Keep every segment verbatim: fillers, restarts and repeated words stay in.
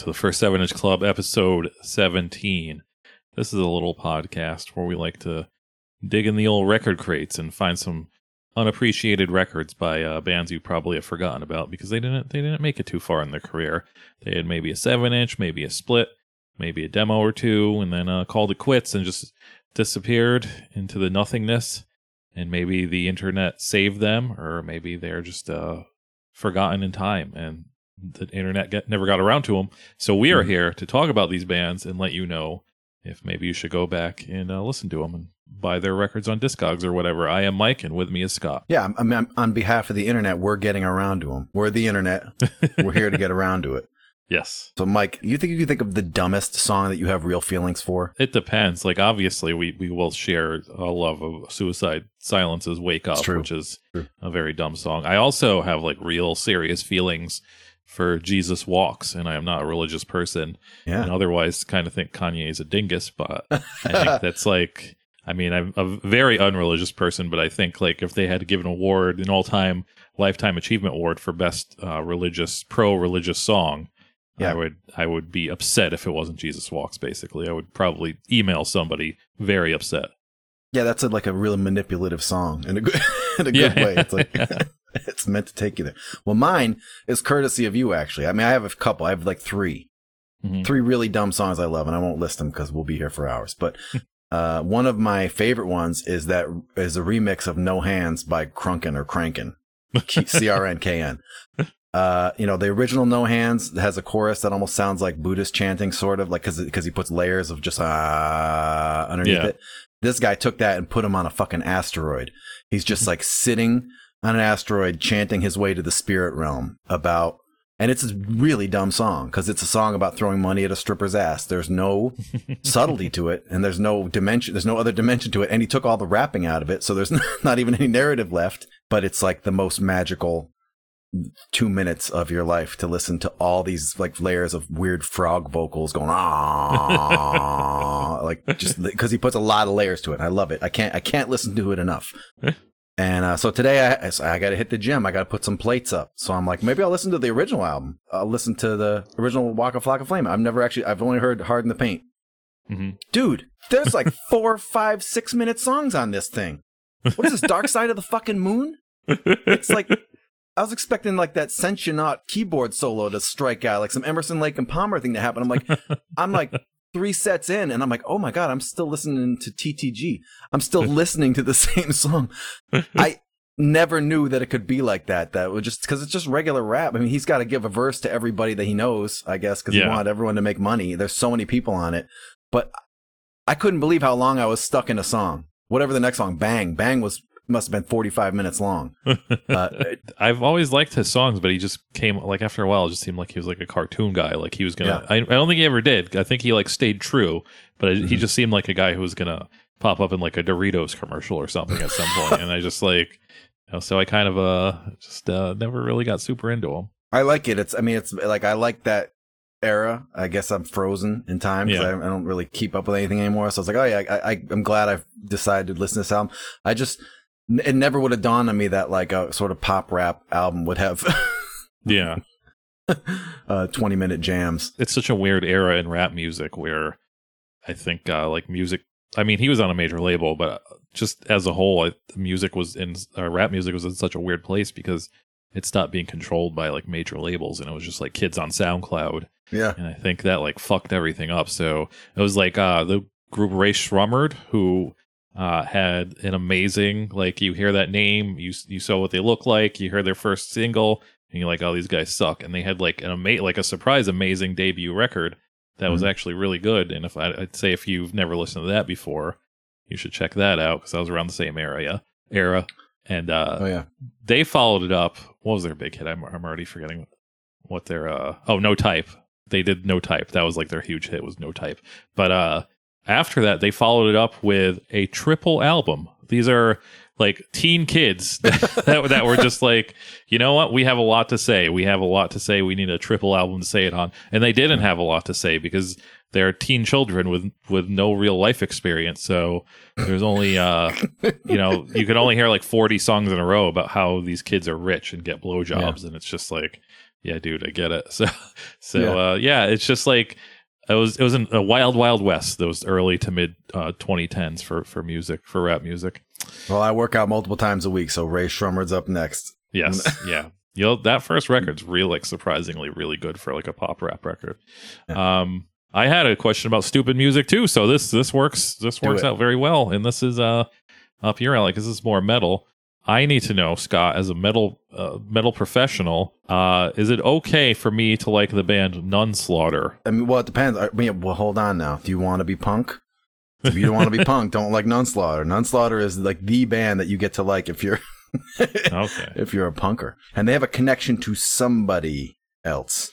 to the First Seven Inch Club, episode seventeen. This is a little podcast where we like to dig in the old record crates and find some unappreciated records by uh, bands you probably have forgotten about because they didn't they didn't make it too far in their career. They had maybe a seven inch, maybe a split, maybe a demo or two, and then uh, called it quits and just disappeared into the nothingness. And maybe the internet saved them, or maybe they're just uh, forgotten in time and the internet get, never got around to them. So we are here to talk about these bands and let you know if maybe you should go back and uh, listen to them and buy their records on Discogs or whatever. I am Mike, and with me is Scott. Yeah, I mean, on behalf of the internet, we're getting around to them. We're the internet. We're here to get around to it. Yes. So, Mike, you think you can think of the dumbest song that you have real feelings for? It depends. Like, obviously, we, we will share a love of Suicide Silence's Wake Up, which is true. A very dumb song. I also have, like, real serious feelings for Jesus Walks, and I am not a religious person. Yeah. And otherwise kind of think Kanye is a dingus, but I think that's, like, I mean, I'm a very unreligious person, but I think, like, if they had to give an award, an all-time Lifetime Achievement Award for Best uh, Religious, Pro-Religious Song, yeah. I would I would be upset if it wasn't Jesus Walks, basically. I would probably email somebody very upset. Yeah, that's a, like a really manipulative song in a good, in a yeah. good way. It's like it's meant to take you there. Well, mine is courtesy of you, actually. I mean, I have a couple. I have like three. Mm-hmm. Three really dumb songs I love, and I won't list them because we'll be here for hours. But uh, one of my favorite ones is that is a remix of No Hands by Crunkin or Crankin. C R N K N. Uh, you know, the original No Hands has a chorus that almost sounds like Buddhist chanting, sort of, like, because because he puts layers of just ah uh, underneath yeah. it. This guy took that and put him on a fucking asteroid. He's just like sitting on an asteroid chanting his way to the spirit realm about, and it's a really dumb song because it's a song about throwing money at a stripper's ass. There's no subtlety to it, and there's no dimension. There's no other dimension to it, and he took all the rapping out of it, so there's not even any narrative left. But it's like the most magical two minutes of your life to listen to all these like layers of weird frog vocals going ah, like just because he puts a lot of layers to it. I love it. I can't I can't listen to it enough. And uh, so today I I got to hit the gym. I got to put some plates up. So I'm like, maybe I'll listen to the original album. I'll listen to the original Waka Flocka Flame. I've never actually I've only heard Hard in the Paint. Mm-hmm. Dude, there's like four, five, six minute songs on this thing. What is this, Dark Side of the fucking Moon? It's like, I was expecting like that Sentient keyboard solo to strike out, like some Emerson, Lake and Palmer thing to happen. I'm like, I'm like three sets in, and I'm like, oh my God, I'm still listening to T T G. I'm still listening to the same song. I never knew that it could be like that. That would just because it's just regular rap. I mean, he's got to give a verse to everybody that he knows, I guess, because yeah. he wanted everyone to make money. There's so many people on it, but I couldn't believe how long I was stuck in a song. Whatever the next song, Bang, Bang was. Must have been forty-five minutes long. Uh, I've always liked his songs, but he just came, like, after a while, it just seemed like he was like a cartoon guy. Like he was gonna, yeah. I, I don't think he ever did. I think he like stayed true, but mm-hmm. he just seemed like a guy who was gonna pop up in like a Doritos commercial or something at some point. And I just like, you know, so I kind of uh just uh, never really got super into him. I like it. It's, I mean, it's like, I like that era. I guess I'm frozen in time because yeah. I, I don't really keep up with anything anymore. So I was like, oh yeah, I, I, I'm glad I've decided to listen to this album. I just, it never would have dawned on me that like a sort of pop rap album would have yeah uh twenty minute jams. It's such a weird era in rap music where I think uh like music, I mean, he was on a major label, but just as a whole, I, music was in uh, rap music was in such a weird place because it stopped being controlled by like major labels, and it was just like kids on SoundCloud. Yeah, and I think that like fucked everything up. So it was like uh the group Ray Shrummered, who Uh, had an amazing, like, you hear that name, you you saw what they look like, you hear their first single, and you're like, oh, these guys suck. And they had like an ama- like a surprise amazing debut record that mm-hmm. was actually really good. And if I, I'd say if you've never listened to that before, you should check that out because I was around the same area era. And uh, oh yeah, they followed it up. What was their big hit? I'm I'm already forgetting what their uh oh No Type. They did No Type. That was like their huge hit was No Type. But uh. After that, they followed it up with a triple album. These are like teen kids that, that were just like, you know what? We have a lot to say. We have a lot to say. We need a triple album to say it on. And they didn't have a lot to say because they're teen children with, with no real life experience. So there's only, uh, you know, you can only hear like forty songs in a row about how these kids are rich and get blowjobs. Yeah. And it's just like, yeah, dude, I get it. So, so Yeah. uh, yeah, it's just like it was. It was in a wild, wild west. Those early to mid uh, twenty tens for for music, for rap music. Well, I work out multiple times a week, so Ray Shrummer's up next. Yes, yeah. You know, that first record's really, like, surprisingly really good for like a pop rap record. Yeah. Um, I had a question about stupid music too, so this this works this Do works it. out very well, and this is uh up your alley because this is more metal. I need to know, Scott, as a metal uh, metal professional, uh, is it okay for me to like the band Nunslaughter? I mean, well, it depends. I mean, well, hold on now. Do you want to be punk? If you don't want to be punk, don't like Nunslaughter. Nunslaughter is like the band that you get to like if you're Okay. if you're a punker, and they have a connection to somebody else.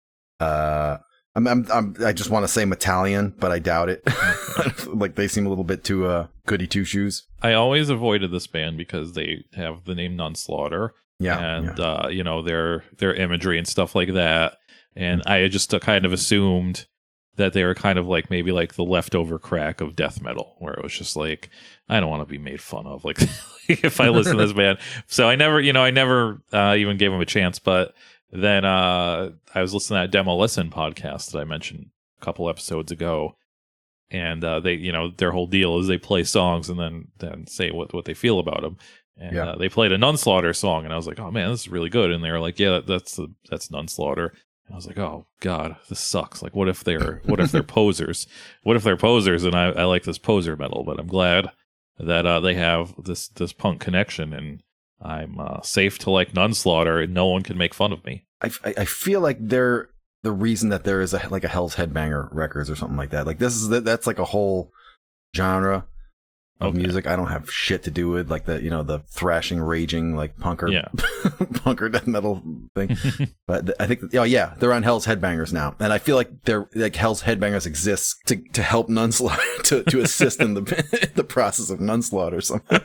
Uh, I'm, I'm, I'm I just want to say Metallian, but I doubt it. Like they seem a little bit too uh, goody two shoes. I always avoided this band because they have the name Nunslaughter. Yeah, and yeah. uh, you know, their their imagery and stuff like that. And I just uh, kind of assumed that they were kind of like maybe like the leftover crack of death metal, where it was just like, I don't want to be made fun of, like if I listen to this band. So I never, you know, I never uh, even gave them a chance. But then uh, I was listening to that Demo Listen podcast that I mentioned a couple episodes ago. And uh, they, you know, their whole deal is they play songs and then then say what, what they feel about them. And Yeah. uh, they played a Nunslaughter song, and I was like, "Oh man, this is really good." And they were like, "Yeah, that, that's the, that's Nunslaughter." And I was like, "Oh god, this sucks. Like, what if they're what if they're posers? What if they're posers?" And I, I like this poser metal, but I'm glad that uh, they have this this punk connection, and I'm uh, safe to like Nunslaughter, and no one can make fun of me. I, I I feel like they're the reason that there is a like a Hell's Headbanger Records or something like that. Like this is that's like a whole genre of Okay. music I don't have shit to do with, like the you know the thrashing, raging like punker, Yeah. punker death metal thing. But th- I think that, oh yeah, they're on Hell's Headbangers now, and I feel like they're like Hell's Headbangers exists to to help Nunslaughter to to assist in the the process of Nunslaughter. Somehow.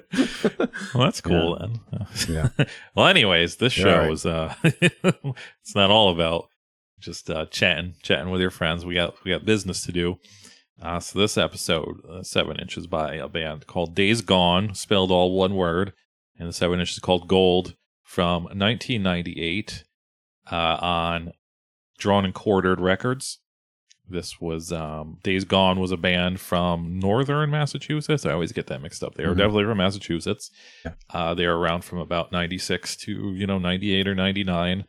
Well, that's cool then. Yeah. Well, anyways, this Yeah, show right. is uh, it's not all about just uh, chatting, chatting with your friends. We got we got business to do. Uh, so this episode, uh, Seven Inches, by a band called Days Gone, spelled all one word, and the Seven Inches called Gold, from nineteen ninety-eight uh, on Drawn and Quartered Records. This was um, Days Gone was a band from northern Massachusetts. I always get that mixed up. They were Mhm. definitely from Massachusetts. Yeah. Uh, they were around from about ninety-six to you know ninety-eight or ninety-nine,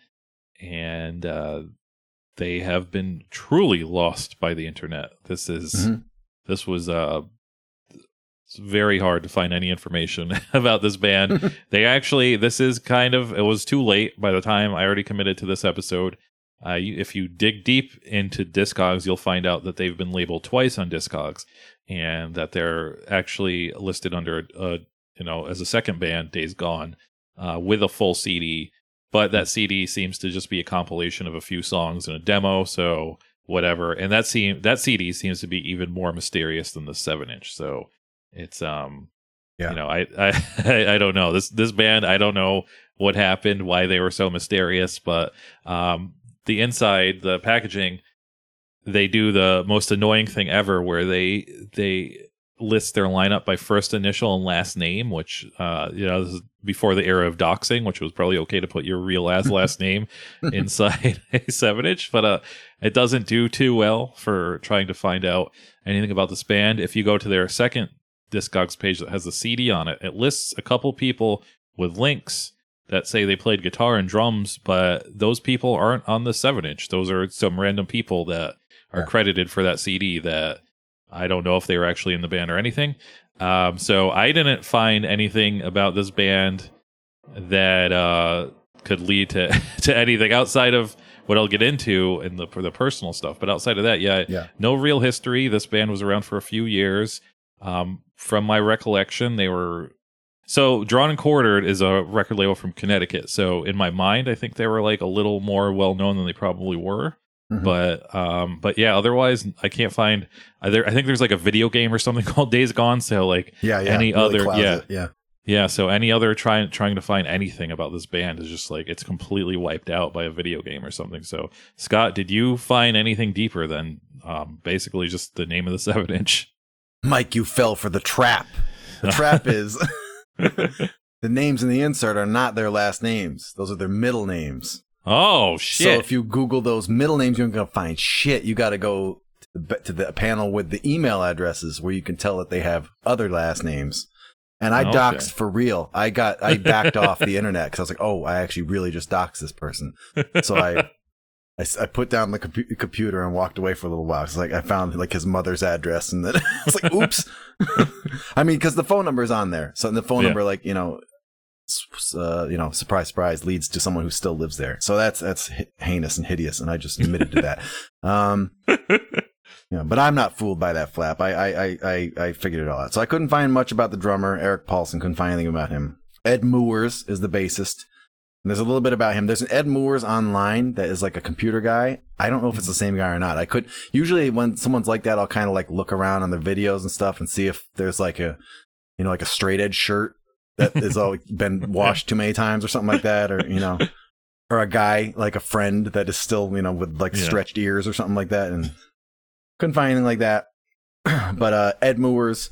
and uh, they have been truly lost by the internet. This is Mhm. this was uh, it's very hard to find any information about this band. They actually, this is kind of, it was too late by the time I already committed to this episode. Uh, you, if you dig deep into Discogs, you'll find out that they've been labeled twice on Discogs, and that they're actually listed under, uh, you know, as a second band, Days Gone, uh, with a full C D. But that C D seems to just be a compilation of a few songs and a demo, so whatever. And that seem that C D seems to be even more mysterious than the seven inch. So it's um, Yeah. you know, I I I don't know this this band. I don't know what happened, why they were so mysterious, but um. The inside, the packaging, they do the most annoying thing ever, where they they list their lineup by first initial and last name, which uh, you know, this is before the era of doxing, which was probably okay to put your real ass last name inside a seven inch, but uh, it doesn't do too well for trying to find out anything about this band. If you go to their second Discogs page that has the C D on it, it lists a couple people with links that say they played guitar and drums, but those people aren't on the seven inch. Those are some random people that are Yeah. credited for that C D that I don't know if they were actually in the band or anything. Um, so I didn't find anything about this band that uh, could lead to, to anything outside of what I'll get into in the for the personal stuff. But outside of that, yeah, Yeah. no real history. This band was around for a few years. Um, from my recollection, they were So Drawn and Quartered is a record label from Connecticut. So in my mind, I think they were like a little more well known than they probably were. Mhm. But um, but yeah, otherwise I can't find. Either, I think there's like a video game or something called Days Gone. So like Yeah, yeah. any Really other, clouds yeah, it, yeah. yeah. So any other trying trying to find anything about this band is just like it's completely wiped out by a video game or something. So Scott, did you find anything deeper than um, basically just the name of the seven inch? Mike, you fell for the trap. The trap is the names in the insert are not their last names; those are their middle names. Oh, shit. So if you Google those middle names, you're going to find shit. You got to go to the panel with the email addresses where you can tell that they have other last names. And I okay. doxed for real. I got, I backed off the internet because I was like, oh, I actually really just doxed this person. So I, I, I put down the compu- computer and walked away for a little while. It's like I found like his mother's address, and then I was like, oops. I mean, because the phone number is on there. So the phone yeah. number, like, you know, uh, you know, surprise, surprise, leads to someone who still lives there. So that's that's heinous and hideous, and I just admitted to that. Um, Yeah, but I'm not fooled by that flap. I, I I I figured it all out. So I couldn't find much about the drummer, Eric Paulson. Couldn't find anything about him. Ed Moores is the bassist. And there's a little bit about him. There's an Ed Moores online that is like a computer guy. I don't know if it's the same guy or not. I could usually when someone's like that, I'll kind of like look around on their videos and stuff and see if there's like a, you know, like a straight edge shirt that has all been washed too many times or something like that, or you know, or a guy like a friend that is still, you know, with like yeah. stretched ears or something like that, and. Couldn't find anything like that. But uh, Ed Moores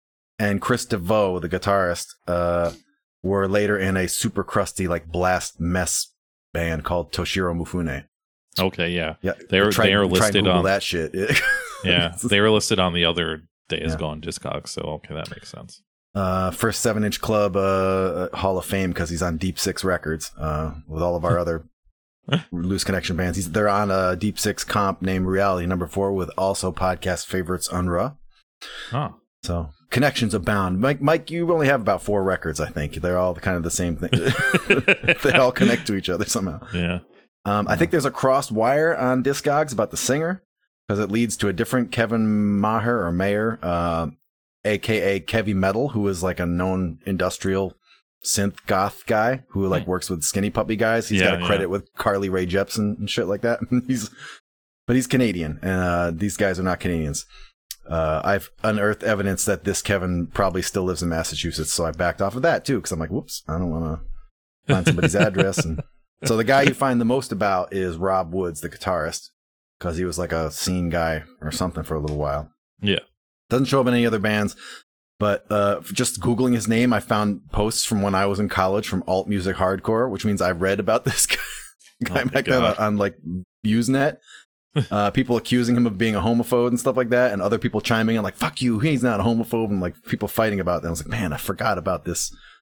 and Chris DeVoe, the guitarist, uh, were later in a super crusty, like, blast mess band called Toshiro Mifune. Okay, yeah. Yeah, they were tried, they are listed on that shit. Yeah, they were listed on the other Days yeah. Gone Discogs, so okay, that makes sense. Uh, first seven inch club uh, Hall of Fame because he's on Deep Six Records uh, with all of our other Loose Connection bands. He's, they're on a Deep Six comp named Reality Number Four with also podcast favorites Unra. Oh. So connections abound. Mike, Mike, you only have about four records, I think. They're all kind of the same thing. They all connect to each other somehow. Yeah. Um, I think there's a crossed wire on Discogs about the singer because it leads to a different Kevin Maher or Mayer, uh, aka Kevy Metal, who is like a known industrial synth goth guy who like works with Skinny Puppy guys. He's yeah, got a credit yeah. with Carly Rae Jepsen and shit like that. he's, but he's Canadian, and uh, these guys are not Canadians. Uh, I've unearthed evidence that this Kevin probably still lives in Massachusetts, so I backed off of that too because I'm like, whoops, I don't want to find somebody's address. And so the guy you find the most about is Rob Woods, the guitarist, because he was like a scene guy or something for a little while. Yeah, doesn't show up in any other bands. But uh, just Googling his name, I found posts from when I was in college from Alt Music Hardcore, which means I read about this guy, guy oh back then on, on like Usenet. Uh, people accusing him of being a homophobe and stuff like that, and other people chiming in like, fuck you, he's not a homophobe, and like people fighting about that. I was like, man, I forgot about this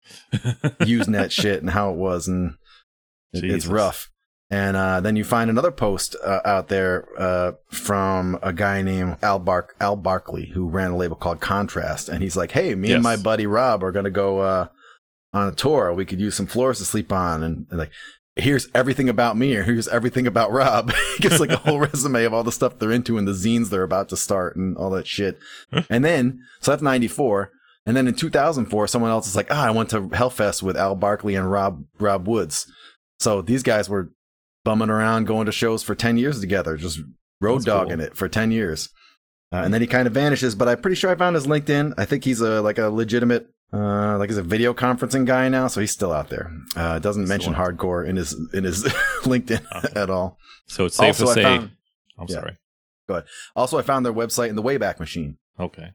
Usenet shit and how it was, and it, it's rough. And uh, then you find another post uh, out there uh, from a guy named Al Bar- Al Barkley, who ran a label called Contrast. And he's like, hey, me yes. and my buddy Rob are going to go uh, on a tour. We could use some floors to sleep on. And, and like, here's everything about me, or here's everything about Rob. He gives like a whole resume of all the stuff they're into and the zines they're about to start and all that shit. And then, so that's ninety-four. And then in two thousand four, someone else is like, ah, I went to Hellfest with Al Barkley and Rob Rob Woods. So these guys were bumming around, going to shows for ten years together, just road That's dogging cool. it for ten years. Uh, and then he kind of vanishes, but I'm pretty sure I found his LinkedIn. I think he's a like a legitimate, uh, like he's a video conferencing guy now, so he's still out there. Uh, doesn't mention hardcore in his in his LinkedIn okay. at all. So it's safe also, to say, found, I'm yeah, sorry. Go ahead. Also, I found their website in the Wayback Machine. Okay.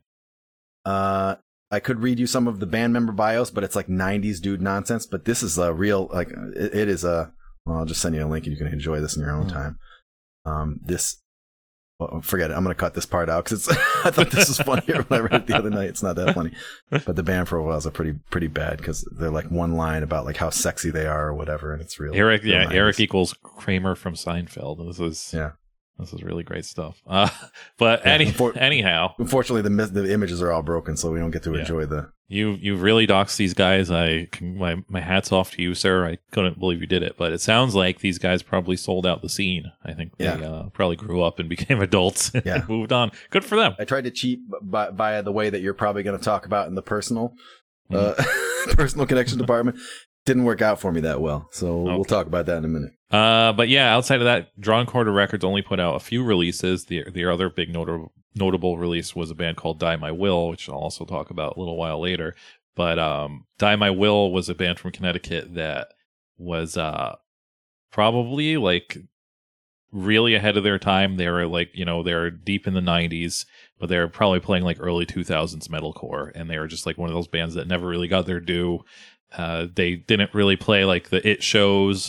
Uh, I could read you some of the band member bios, but it's like nineties dude nonsense. But this is a real, like, it, it is a. Well, I'll just send you a link and you can enjoy this in your own mm. time. Um, this, well, forget it. I'm going to cut this part out because it's. I thought this was funnier when I read it the other night. It's not that funny, but the band profiles are pretty pretty bad because they're like one line about like how sexy they are or whatever, and it's real. Eric, real yeah, nineties. Eric equals Kramer from Seinfeld. This is yeah. This is really great stuff. Uh, but yeah, any, unfor- anyhow, unfortunately, the the images are all broken, so we don't get to yeah. enjoy the. You you really doxed these guys. I my my hat's off to you, sir. I couldn't believe you did it, but it sounds like these guys probably sold out the scene. I think they yeah. uh, probably grew up and became adults and yeah. moved on. Good for them. I tried to cheat by, by the way that you're probably going to talk about in the personal mm. uh, personal connection department. Didn't work out for me that well, so okay. we'll talk about that in a minute. Uh, but yeah, outside of that, Drawn Quarter Records only put out a few releases. The the other big notable notable release was a band called Die My Will, which I'll also talk about a little while later. But um, Die My Will was a band from Connecticut that was uh probably like really ahead of their time. They were like, you know, they're deep in the nineties, but they were probably playing like early two thousands metalcore, and they were just like one of those bands that never really got their due. Uh, they didn't really play like the it shows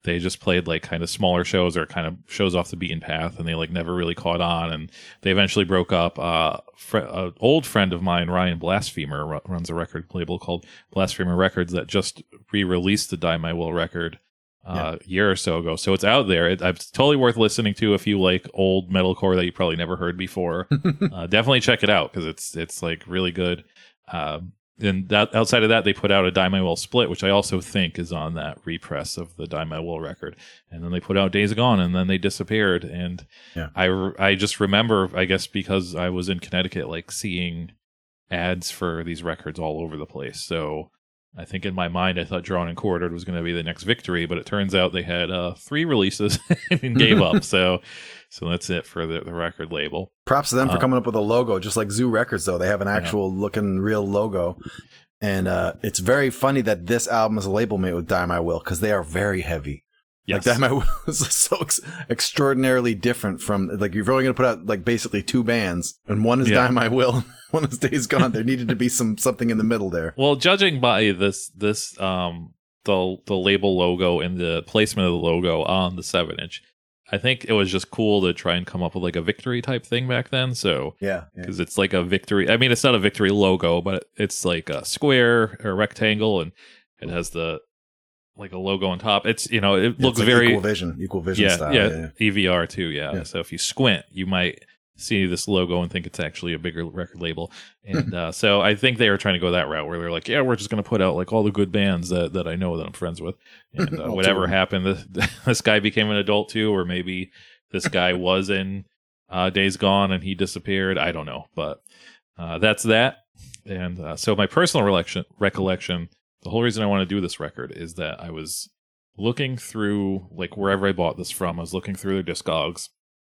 they just played like kind of smaller shows or kind of shows off the beaten path, and they like never really caught on, and they eventually broke up. Uh, fr- an old friend of mine, Ryan Blasphemer, r- runs a record label called Blasphemer Records that just re-released the Die My Will record uh, yeah. a year or so ago. So it's out there. It, it's totally worth listening to if you like old metalcore that you probably never heard before. uh, definitely check it out because it's it's like really good. Um, And that outside of that, they put out a Die My Will split, which I also think is on that repress of the Die My Will record. And then they put out Days Gone, and then they disappeared. And yeah. I, I just remember, I guess because I was in Connecticut, like seeing ads for these records all over the place. So I think in my mind, I thought Drawn and Quartered was going to be the next victory, but it turns out they had uh, three releases and gave up. So, so that's it for the, the record label. Props to them for uh, coming up with a logo, just like Zoo Records, though. They have an actual yeah. looking real logo. And uh, it's very funny that this album is a label mate with Die My Will because they are very heavy. Yes. Like Die My Will is so ex- extraordinarily different from, like, you're only going to put out, like, basically two bands, and one is yeah. Die My Will, one is Days Gone. There needed to be some something in the middle there. Well, judging by this, this um, the the label logo and the placement of the logo on the seven inch, I think it was just cool to try and come up with like a victory type thing back then. So yeah, because yeah. it's like a victory. I mean, it's not a victory logo, but it's like a square or rectangle, and it has the like a logo on top. It's you know it yeah, looks like very equal vision, equal vision yeah, style. Yeah, yeah, E V R too. Yeah. yeah. So if you squint, you might see this logo and think it's actually a bigger record label. And uh, so I think they were trying to go that route where they're like, yeah, we're just going to put out like all the good bands that, that I know that I'm friends with. And uh, whatever happened, this, this guy became an adult too, or maybe this guy was in uh, Days Gone and he disappeared. I don't know, but uh, that's that. And uh, so my personal recollection, recollection, the whole reason I want to do this record is that I was looking through like wherever I bought this from. I was looking through their Discogs,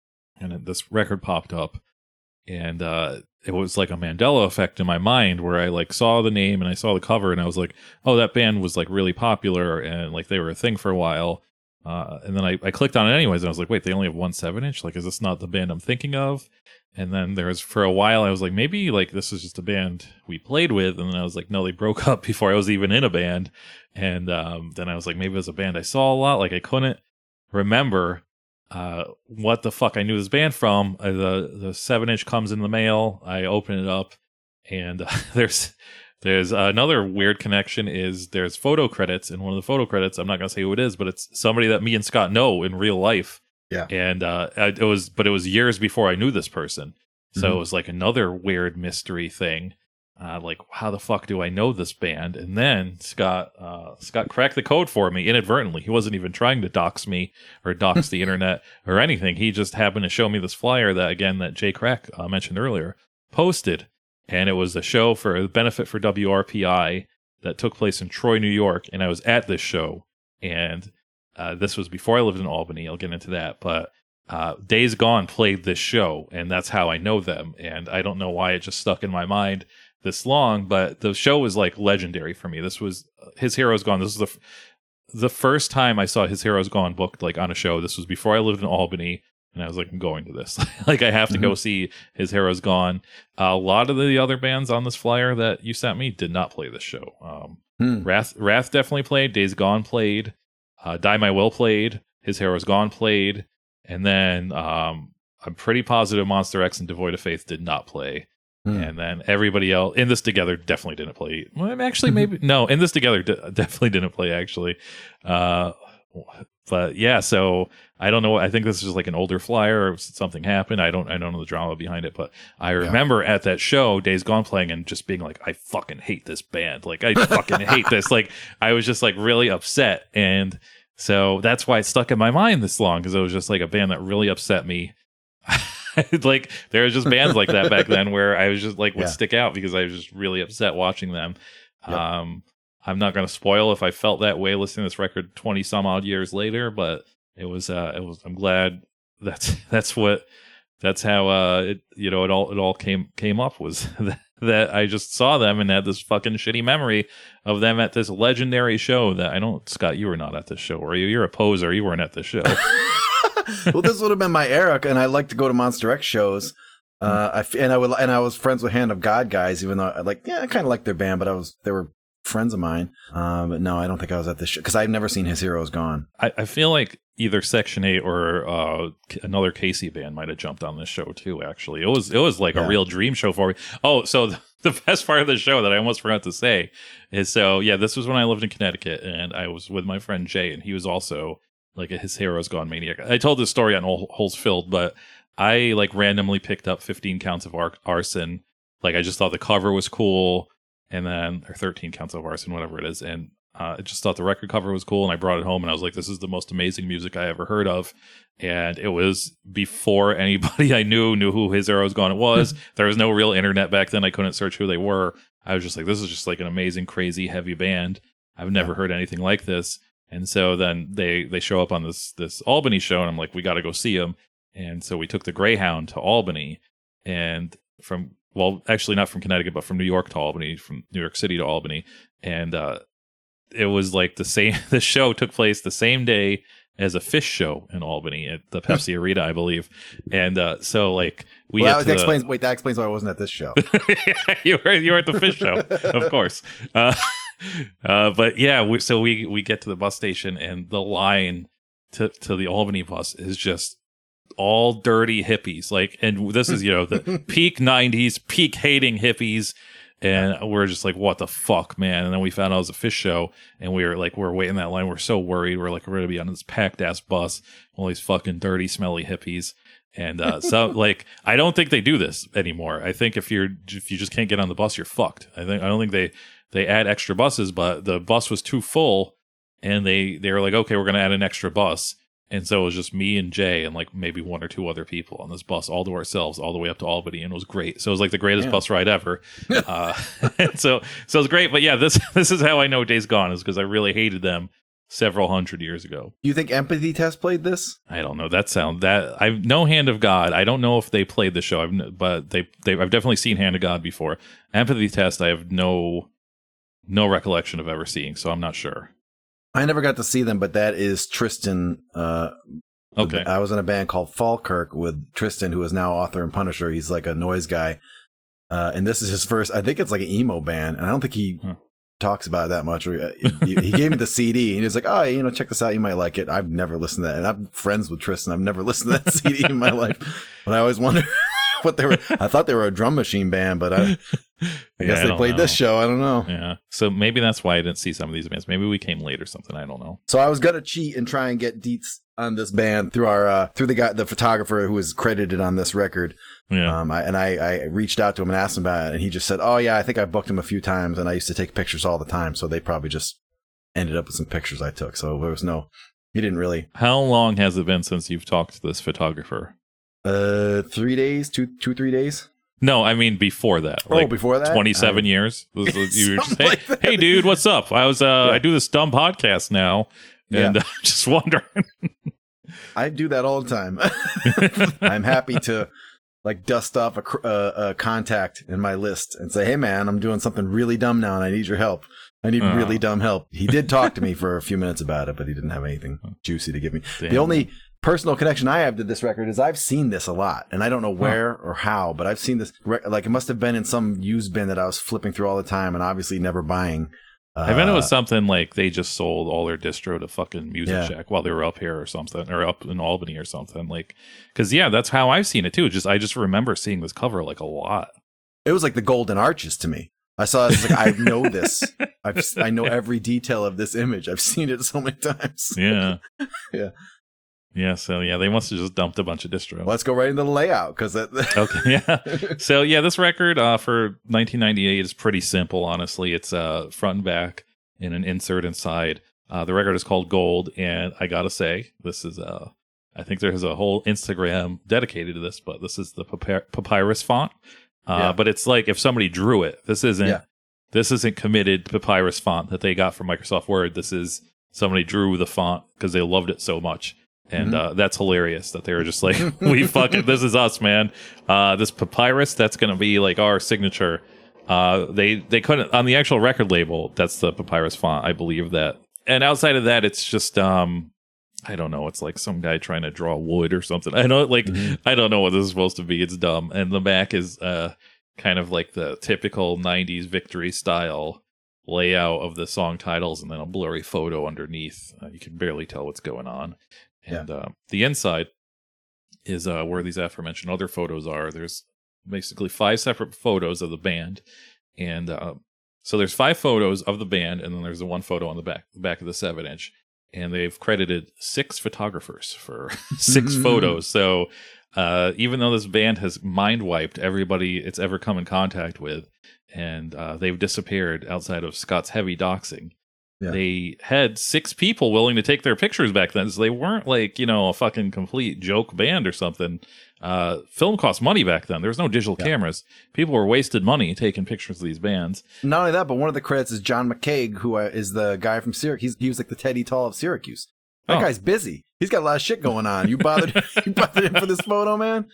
and this record popped up, and uh, it was like a Mandela effect in my mind where I like saw the name and I saw the cover and I was like, oh, that band was like really popular and like they were a thing for a while. Uh, and then I, I clicked on it anyways and I was like, wait, they only have one seven inch? Like, is this not the band I'm thinking of? And then there was, for a while, I was like, maybe like this is just a band we played with. And then I was like, no, they broke up before I was even in a band. And um, then I was like, maybe it was a band I saw a lot. Like I couldn't remember Uh, what the fuck I knew this band from. Uh, the the seven inch comes in the mail. I open it up, and uh, there's there's uh, another weird connection. Is there's photo credits, and one of the photo credits, I'm not gonna say who it is, but it's somebody that me and Scott know in real life. Yeah, and uh, it was, but it was years before I knew this person, so mm-hmm. it was like another weird mystery thing. Uh, like, how the fuck do I know this band? And then Scott uh, Scott cracked the code for me inadvertently. He wasn't even trying to dox me or dox the internet or anything. He just happened to show me this flyer that, again, that Jay Crack uh, mentioned earlier, posted. And it was a show for a benefit for W R P I that took place in Troy, New York. And I was at this show. And uh, this was before I lived in Albany. I'll get into that. But uh, Days Gone played this show. And that's how I know them. And I don't know why it just stuck in my mind this long, but the show was like legendary for me. This was uh, His Heroes Gone. This was the f- the first time I saw His Heroes Gone booked like on a show. This was before I lived in Albany, and I was like, I'm going to this. Like, I have to mm-hmm. go see His Heroes Gone. Uh, a lot of the other bands on this flyer that you sent me did not play this show. Um, hmm. Wrath, Wrath definitely played. Days Gone played. Uh, Die My Will played. His Heroes Gone played. And then um, I'm pretty positive Monster X and Devoid of Faith did not play. Hmm. And then everybody else in This Together definitely didn't play. Well, actually, maybe no. In This Together d- definitely didn't play. Actually, uh, but yeah. So I don't know. I think this is just like an older flyer or something happened. I don't. I don't know the drama behind it. But I remember yeah. at that show, Days Gone playing, and just being like, I fucking hate this band. Like I fucking hate this. Like I was just like really upset, and so that's why it stuck in my mind this long, because it was just like a band that really upset me. Like there was just bands like that back then where I was just like would yeah. stick out because I was just really upset watching them. Yep. Um, I'm not going to spoil if I felt that way listening to this record twenty some odd years later, but it was uh, it was. I'm glad that's that's what that's how uh, it you know it all it all came came up was that, that I just saw them and had this fucking shitty memory of them at this legendary show. That I don't, Scott, you were not at this show, were you? You're a poser. You weren't at this show. Well, this would have been my era, and I like to go to Monster X shows. Uh, I, and I would, and I was friends with Hand of God guys, even though I like, yeah, I kind of liked their band, but I was, they were friends of mine. Um, but no, I don't think I was at this show because I've never seen His Heroes Gone. I, I feel like either Section Eight or uh, another Casey band might have jumped on this show too. Actually, it was it was like yeah. a real dream show for me. Oh, so the, the best part of the show that I almost forgot to say is so yeah, this was when I lived in Connecticut and I was with my friend Jay, and he was also like a His Heroes Gone maniac. I told this story on Holes Filled, but I like randomly picked up fifteen Counts of Ar- Arson. Like I just thought the cover was cool. And then, or thirteen Counts of Arson, whatever it is. And uh, I just thought the record cover was cool. And I brought it home and I was like, this is the most amazing music I ever heard of. And it was before anybody I knew knew who His Heroes Gone was. There was no real internet back then. I couldn't search who they were. I was just like, this is just like an amazing, crazy, heavy band. I've never heard anything like this. And so then they, they show up on this, this Albany show and I'm like, we got to go see them. And so we took the Greyhound to Albany and from... Well, actually not from Connecticut, but from New York to Albany, from New York City to Albany. And uh, it was like the same, the show took place the same day as a Fish show in Albany at the Pepsi Arena, I believe. And uh, so like we well, get that to explains, the, wait, that explains why I wasn't at this show. you were you were at the Fish show, of course. Uh, uh, but yeah, we, so we, we get to the bus station and the line to, to the Albany bus is just all dirty hippies, like, and this is, you know, the peak nineties, peak hating hippies, and we're just like, what the fuck, man? And then we found out it was a Fish show, and we were like, we're waiting that line, we're so worried, we're like, we're gonna be on this packed ass bus, all these fucking dirty, smelly hippies, and uh, so like, I don't think they do this anymore. I think if you're if you just can't get on the bus, you're fucked. I think I don't think they they add extra buses, but the bus was too full, and they they were like, okay, we're gonna add an extra bus. And so it was just me and Jay and like maybe one or two other people on this bus all to ourselves all the way up to Albany. And it was great. So it was like the greatest yeah. bus ride ever. uh, and so so it was great. But yeah, this this is how I know Days Gone, is because I really hated them several hundred years ago. Do you think Empathy Test played this? I don't know. That sound that I've no Hand of God. I don't know if they played the show, I've, but they they I've definitely seen Hand of God before. Empathy Test, I have no no recollection of ever seeing. So I'm not sure. I never got to see them, but that is Tristan. Uh, okay. I was in a band called Falkirk with Tristan, who is now author and Punisher. He's like a noise guy. Uh, and this is his first, I think it's like an emo band. And I don't think he huh. talks about it that much. He, he gave me the C D and he was like, oh, you know, check this out. You might like it. I've never listened to that. And I'm friends with Tristan. I've never listened to that C D in my life. But I always wonder what they were. I thought they were a drum machine band, but I, I guess yeah, they I played know. this show. I don't know. Yeah. So maybe that's why I didn't see some of these bands. Maybe we came late or something. I don't know. So I was going to cheat and try and get deets on this band through our, uh, through the guy, the photographer who was credited on this record. Yeah. Um, I, and I, I reached out to him and asked him about it. And he just said, oh yeah, I think I booked him a few times and I used to take pictures all the time. So they probably just ended up with some pictures I took. So there was no, he didn't really. How long has it been since you've talked to this photographer? Uh, three days, two, two, three days. No, I mean before that. Like oh, before that, twenty-seven I, years. You were just, hey, like hey, dude, what's up? I was, uh, yeah. I do this dumb podcast now, and yeah. uh, just wondering. I do that all the time. I'm happy to like dust off a, a, a contact in my list and say, hey, man, I'm doing something really dumb now, and I need your help. I need uh, really dumb help. He did talk to me for a few minutes about it, but he didn't have anything juicy to give me. Damn. The only personal connection I have to this record is I've seen this a lot, and I don't know where huh. or how, but I've seen this, like it must have been in some used bin that I was flipping through all the time and obviously never buying. Uh, I bet it was something like they just sold all their distro to fucking Music yeah. Shack while they were up here or something, or up in Albany or something. Like, because yeah, that's how I've seen it too. Just I just remember seeing this cover like a lot. It was like the Golden Arches to me. I saw it, like, I know this. I've, I know every detail of this image. I've seen it so many times. Yeah. yeah. Yeah, so yeah, they must have just dumped a bunch of distro. Let's go right into the layout because that. Okay, yeah. So yeah, this record uh, for nineteen ninety-eight is pretty simple. Honestly, it's uh, front and back and an insert inside. Uh, the record is called Gold, and I gotta say, this is uh, I think there's a whole Instagram dedicated to this, but this is the papy- papyrus font. Uh, yeah. But it's like if somebody drew it. This isn't. Yeah. This isn't committed papyrus font that they got from Microsoft Word. This is somebody drew the font because they loved it so much. And mm-hmm. uh, that's hilarious that they were just like, we fucking, this is us, man. Uh, this papyrus, that's going to be like our signature. Uh, they they couldn't, on the actual record label, that's the papyrus font, I believe that. And outside of that, it's just, um, I don't know, it's like some guy trying to draw wood or something. I know, like, mm-hmm. I don't know what this is supposed to be. It's dumb. And the back is uh, kind of like the typical nineties Victory style layout of the song titles and then a blurry photo underneath. Uh, you can barely tell what's going on. And yeah. uh, the inside is uh, where these aforementioned other photos are. There's basically five separate photos of the band. And uh, so there's five photos of the band, and then there's the one photo on the back, the back of the seven inch. And they've credited six photographers for six photos. So uh, even though this band has mind wiped everybody it's ever come in contact with, and uh, they've disappeared outside of Scott's heavy doxing, yeah. they had six people willing to take their pictures back then. So they weren't like, you know, a fucking complete joke band or something. Uh, film cost money back then. There was no digital yeah. cameras. People were wasted money taking pictures of these bands. Not only that, but one of the credits is John McCaig, who uh, is the guy from Syracuse. He was like the Teddy Tall of Syracuse. That oh. guy's busy. He's got a lot of shit going on. You bothered, you bothered him for this photo, man?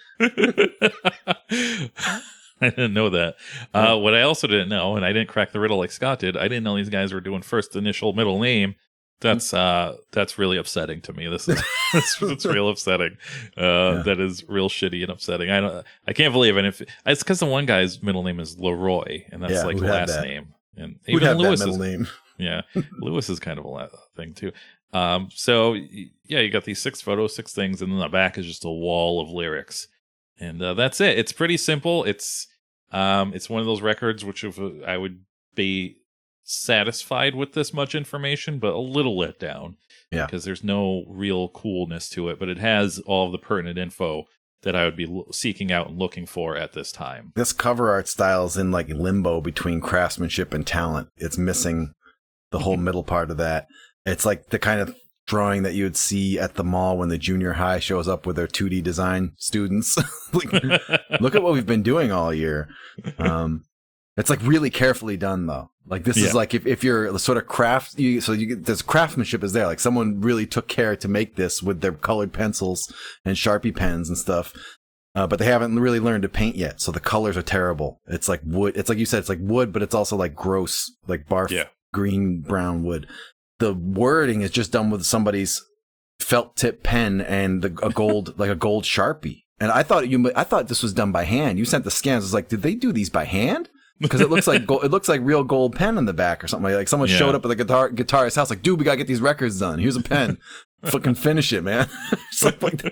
I didn't know that. Uh, what I also didn't know, and I didn't crack the riddle like Scott did, I didn't know these guys were doing first initial, middle name. That's uh, that's really upsetting to me. This is it's, it's real upsetting. Uh, yeah. That is real shitty and upsetting. I don't. I can't believe it. If it's because the one guy's middle name is Leroy, and that's yeah, like last that. name, and even have Lewis that middle is, name. Yeah, Lewis is kind of a thing too. Um, so yeah, you got these six photos, six things, and then the back is just a wall of lyrics. And uh, that's it. It's pretty simple. It's um, it's one of those records which if, uh, I would be satisfied with this much information, but a little let down. Yeah. Because there's no real coolness to it, but it has all of the pertinent info that I would be lo- seeking out and looking for at this time. This cover art style is in like limbo between craftsmanship and talent. It's missing the whole middle part of that. It's like the kind of drawing that you would see at the mall when the junior high shows up with their two D design students. Like, look at what we've been doing all year. Um, it's like really carefully done though. Like this yeah. is like if, if you're sort of craft, you, so you get, there's craftsmanship is there. Like someone really took care to make this with their colored pencils and Sharpie pens and stuff. Uh, but they haven't really learned to paint yet. So the colors are terrible. It's like wood. It's like you said, it's like wood, but it's also like gross, like barf, yeah. green, brown wood. The wording is just done with somebody's felt tip pen and the, a gold, like a gold Sharpie. And I thought you, I thought this was done by hand. You sent the scans. I was like, did they do these by hand? Because it looks like gold, it looks like real gold pen in the back or something. Like, like someone yeah. showed up at the guitar guitarist's house, like, dude, we gotta get these records done. Here's a pen. Fucking finish it, man. like, like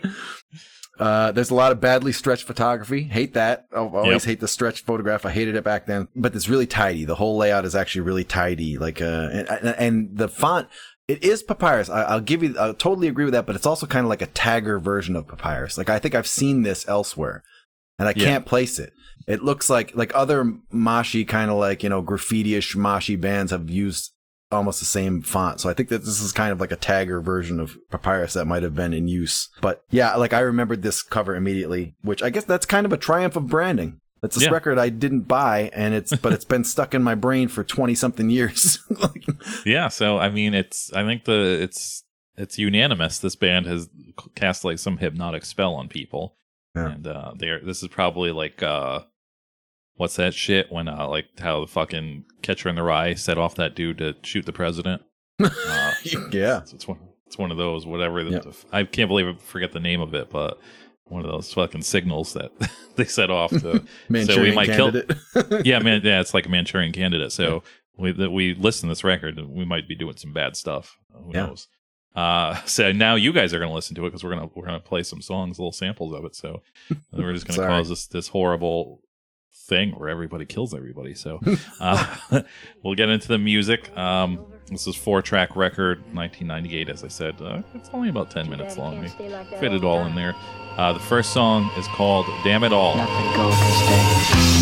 uh, there's a lot of badly stretched photography. Hate that. I always yep. hate the stretched photograph. I hated it back then. But it's really tidy. The whole layout is actually really tidy. Like, uh, and, and the font. It is Papyrus. I, I'll give you. I totally agree with that. But it's also kind of like a Tagger version of Papyrus. Like I think I've seen this elsewhere, and I yeah. can't place it. It looks like like other moshi kind of like, you know, graffiti-ish moshi bands have used almost the same font. So I think that this is kind of like a Tagger version of Papyrus that might have been in use. But yeah, like I remembered this cover immediately, which I guess that's kind of a triumph of branding. It's this yeah. record I didn't buy, and it's but it's been stuck in my brain for twenty something years. like, yeah, so I mean, it's I think the it's it's unanimous. This band has cast like some hypnotic spell on people. Yeah. And uh, they're this is probably like uh, what's that shit when uh, like how the fucking Catcher in the Rye set off that dude to shoot the president. Uh, yeah, it's, it's one it's one of those whatever. Yeah. The, I can't believe I forget the name of it, but one of those fucking signals that they set off to Manchurian so we might candidate. kill. yeah, man, yeah, it's like a Manchurian candidate. So yeah. we we listen to this record, we might be doing some bad stuff. Who yeah. knows? Uh, so now you guys are going to listen to it because we're going to we're going to play some songs, little samples of it. So we're just going to cause this this horrible thing where everybody kills everybody. So uh, we'll get into the music. Um, this is four track record, nineteen ninety-eight. As I said, uh, it's only about ten minutes long. We fit it all in there. Uh, the first song is called "Damn It All." Nothing goes this day.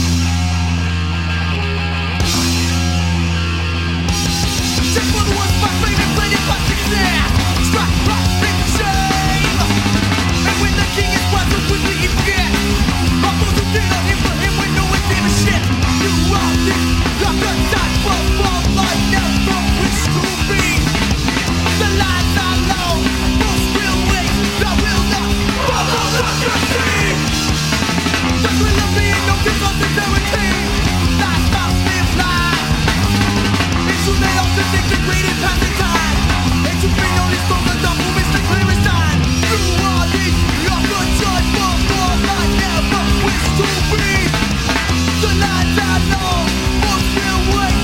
The lights are low, most will wait.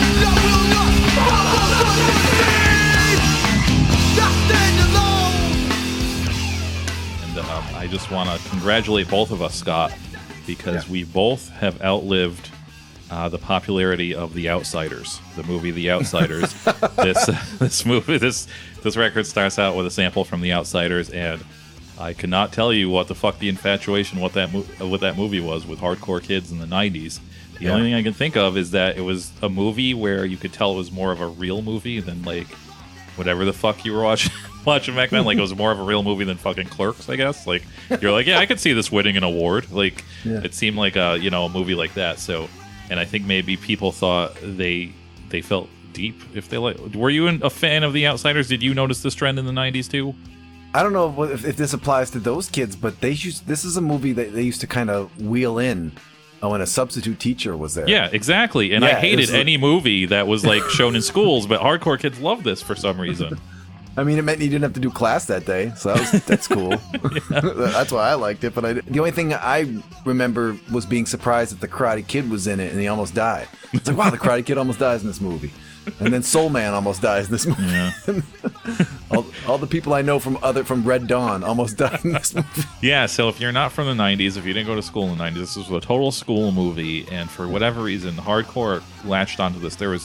want to congratulate both of us, Scott, because yeah. we both have outlived uh, the popularity of The Outsiders, the movie The Outsiders. this uh, this movie, this this record starts out with a sample from The Outsiders, and I cannot tell you what the fuck the infatuation what that mo- what that movie was with hardcore kids in the nineties. The yeah. only thing I can think of is that it was a movie where you could tell it was more of a real movie than like whatever the fuck you were watching watching back then. Like it was more of a real movie than fucking Clerks, I guess. Like you're like, yeah, I could see this winning an award. Like yeah. it seemed like a you know a movie like that. So, and I think maybe people thought they they felt deep if they like. Were you a fan of The Outsiders? Did you notice this trend in the nineties too? I don't know if, if this applies to those kids, but they used, this is a movie that they used to kind of wheel in when a substitute teacher was there. Yeah, exactly. And yeah, I hated any like... movie that was like shown in schools, but hardcore kids love this for some reason. I mean, it meant you didn't have to do class that day, so that was, that's cool. That's why I liked it. But I, the only thing I remember was being surprised that the Karate Kid was in it and he almost died. It's like, wow, the Karate Kid almost dies in this movie. And then Soul Man almost dies in this movie. Yeah. all, all the people I know from other from Red Dawn almost died in this movie. Yeah, so if you're not from the nineties, if you didn't go to school in the nineties, this was a total school movie, and for whatever reason, hardcore latched onto this. There was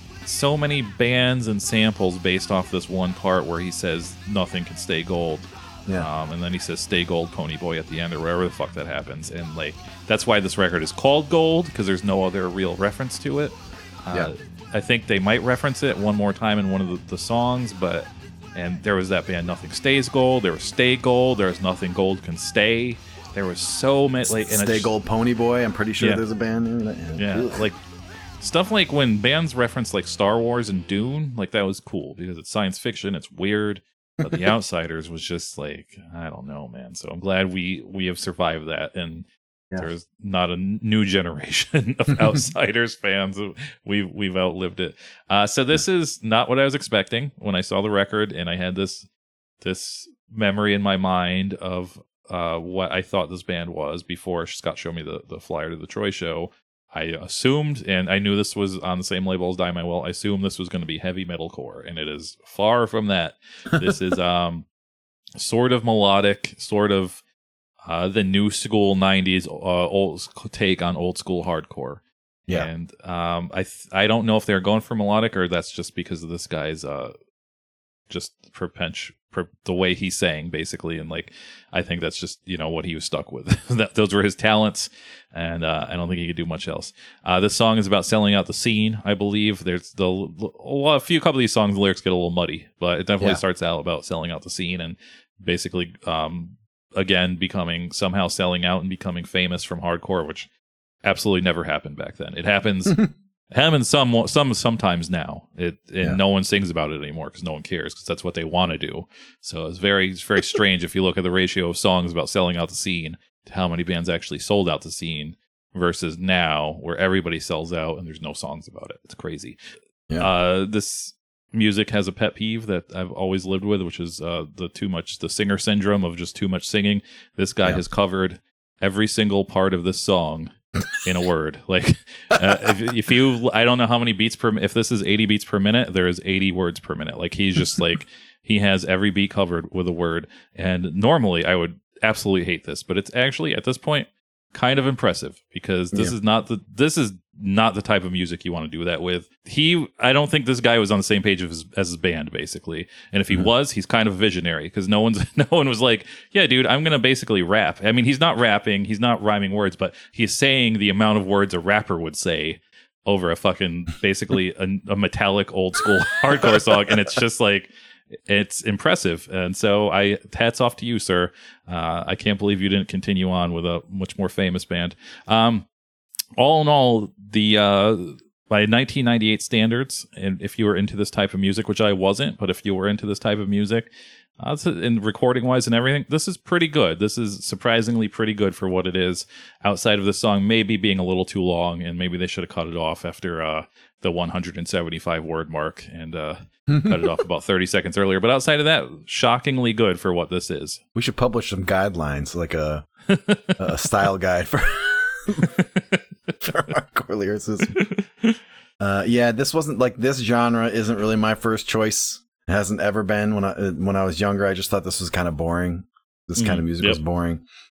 so many bands and samples based off this one part where he says nothing can stay gold. Yeah. Um, and then he says stay gold, Pony Boy at the end, or wherever the fuck that happens. And like that's why this record is called Gold, because there's no other real reference to it. Uh, yeah. I think they might reference it one more time in one of the, the songs, but and there was that band Nothing Stays Gold. There was Stay Gold. There was Nothing Gold Can Stay. There was so many like and Stay Gold Pony Boy. I'm pretty sure yeah. there's a band. Yeah, yeah. like stuff like when bands reference like Star Wars and Dune, like that was cool because it's science fiction. It's weird, but The Outsiders was just like I don't know, man. So I'm glad we we have survived that and. Yeah. There's not a new generation of Outsiders fans. We've we've outlived it. Uh, so this is not what I was expecting when I saw the record, and I had this this memory in my mind of uh, what I thought this band was before Scott showed me the, the flyer to the Troy show. I assumed, and I knew this was on the same label as Die My Will. I assumed this was going to be heavy metalcore, and it is far from that. This is um sort of melodic, sort of. Uh, the new school nineties uh, old take on old school hardcore. Yeah. And um, I th- I don't know if they're going for melodic or that's just because of this guy's uh, just perpens- per- the way he sang, basically. And like, I think that's just, you know, what he was stuck with. that, those were his talents. And uh, I don't think he could do much else. Uh, this song is about selling out the scene, I believe. There's the a few couple of these songs, the lyrics get a little muddy, but it definitely yeah. starts out about selling out the scene and basically, um, again, becoming somehow selling out and becoming famous from hardcore, which absolutely never happened back then. It happens, happens some, some, sometimes now. It and yeah. no one sings about it anymore because no one cares because that's what they want to do. So it's very, it's very strange if you look at the ratio of songs about selling out the scene to how many bands actually sold out the scene versus now where everybody sells out and there's no songs about it. It's crazy. Yeah. Uh, this. Music has a pet peeve that I've always lived with, which is uh, the too much, the singer syndrome of just too much singing. This guy yeah. has covered every single part of this song in a word. Like, uh, if, if you, I don't know how many beats per, if this is eighty beats per minute, there is eighty words per minute. Like, he's just like, he has every beat covered with a word. And normally I would absolutely hate this, but it's actually at this point kind of impressive because this yeah. is not the, this is not the type of music you want to do that with. He, I don't think this guy was on the same page as his, as his band, basically. And if he mm-hmm. was, he's kind of visionary because no one's, no one was like, yeah, dude, I'm going to basically rap. I mean, he's not rapping, he's not rhyming words, but he's saying the amount of words a rapper would say over a fucking, basically a, a metallic old school hardcore song. And it's just like, it's impressive. And so I, hats off to you, sir. Uh, I can't believe you didn't continue on with a much more famous band. Um, all in all, the, uh, by nineteen ninety-eight standards, and if you were into this type of music, which I wasn't, but if you were into this type of music, uh, and recording wise and everything, this is pretty good. This is surprisingly pretty good for what it is. Outside of the song maybe being a little too long, and maybe they should have cut it off after uh, the one hundred seventy-five word mark and uh, cut it off about thirty seconds earlier. But outside of that, shockingly good for what this is. We should publish some guidelines, like a a style guide for. for hardcore lyricism. Uh, yeah, this wasn't like this genre isn't really my first choice. It hasn't ever been. When I when I was younger, I just thought this was kind of boring. This mm, kind of music yep. was boring.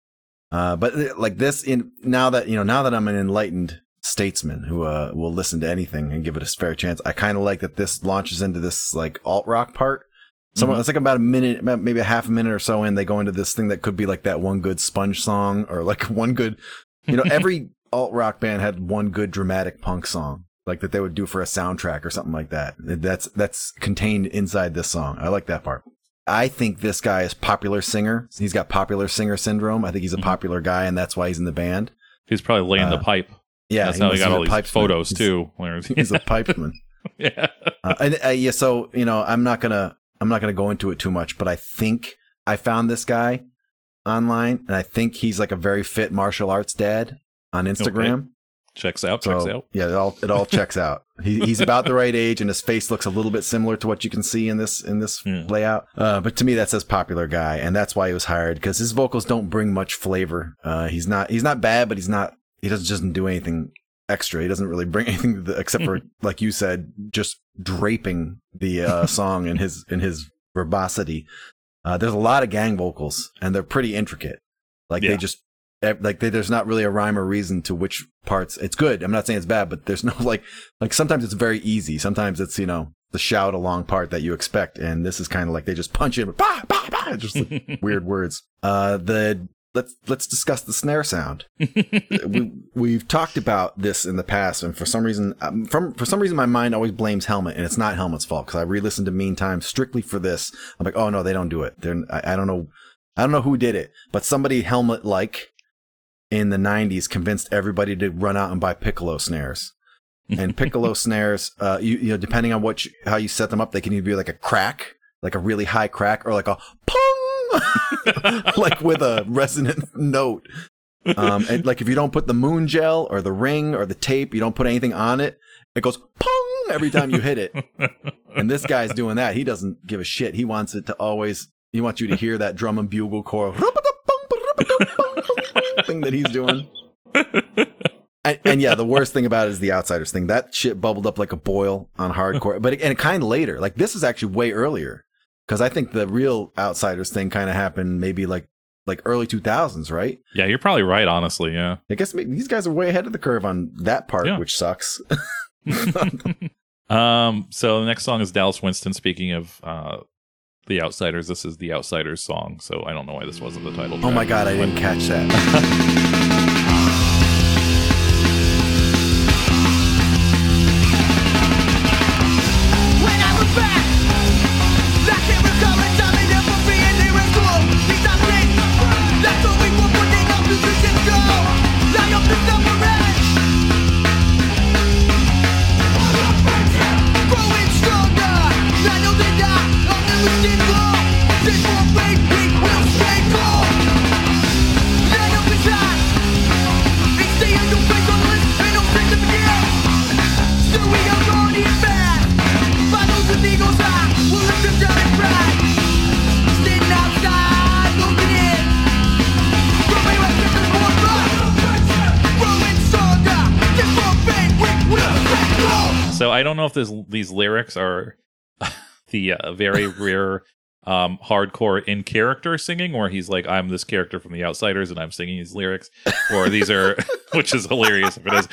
Uh, but like this, in now that you know, now that I'm an enlightened statesman who uh, will listen to anything and give it a fair chance, I kind of like that this launches into this like alt rock part. So mm-hmm. it's like about a minute, maybe a half a minute or so in, they go into this thing that could be like that one good Sponge song, or like one good, you know, every alt rock band had one good dramatic punk song, like that they would do for a soundtrack or something like that. That's that's contained inside this song. I like that part. I think this guy is popular singer. He's got popular singer syndrome. I think he's a popular guy, and that's why he's in the band. He's probably laying uh, the pipe. Yeah, that's he how he got all these photos he's, too. He's a pipesman. Yeah, uh, and uh, yeah. So you know, I'm not gonna. I'm not going to go into it too much, but I think I found this guy online, and I think he's like a very fit martial arts dad on Instagram. Okay. Checks out, so, checks out. Yeah, it all it all checks out. He, he's about the right age, and his face looks a little bit similar to what you can see in this in this yeah. layout. Uh, but to me, that says popular guy, and that's why he was hired, because his vocals don't bring much flavor. Uh, he's not he's not bad, but he's not he doesn't just do anything extra. He doesn't really bring anything to the, except for, like you said, just draping the uh, song in his in his verbosity. Uh, there's a lot of gang vocals, and they're pretty intricate. Like yeah. they just like they, there's not really a rhyme or reason to which parts. It's good. I'm not saying it's bad, but there's no like like sometimes it's very easy. Sometimes it's, you know, the shout along part that you expect, and this is kind of like they just punch in, bah, bah, bah, just like weird words. Uh, the Let's let's discuss the snare sound. we we've talked about this in the past, and for some reason, um, from for some reason, my mind always blames Helmet, and it's not Helmet's fault, because I re-listened to Mean Time strictly for this. I'm like, oh no, they don't do it. They're I, I don't know, I don't know who did it, but somebody Helmet like in the nineties convinced everybody to run out and buy piccolo snares. And piccolo snares, uh, you you know, depending on what you, how you set them up, they can either be like a crack, like a really high crack, or like a pong. Like with a resonant note. Um, and like if you don't put the moon gel or the ring or the tape, you don't put anything on it, it goes pong every time you hit it. And this guy's doing that. He doesn't give a shit. He wants it to always, he wants you to hear that drum and bugle core thing that he's doing. And, and yeah, the worst thing about it is the Outsiders thing. That shit bubbled up like a boil on hardcore. But it, and it kind of later. Like this is actually way earlier. Because I think the real Outsiders thing kind of happened maybe like like early two thousands, right? Yeah, you're probably right, honestly, yeah. I guess these guys are way ahead of the curve on that part, yeah. Which sucks. um. So the next song is Dallas Winston. Speaking of uh, the Outsiders, this is the Outsiders song, so I don't know why this wasn't the title track. Oh my god, I didn't catch that. So I don't know if this, these lyrics are the uh, very rare um, hardcore in character singing, where he's like, I'm this character from the Outsiders and I'm singing these lyrics, or these are, which is hilarious if it is,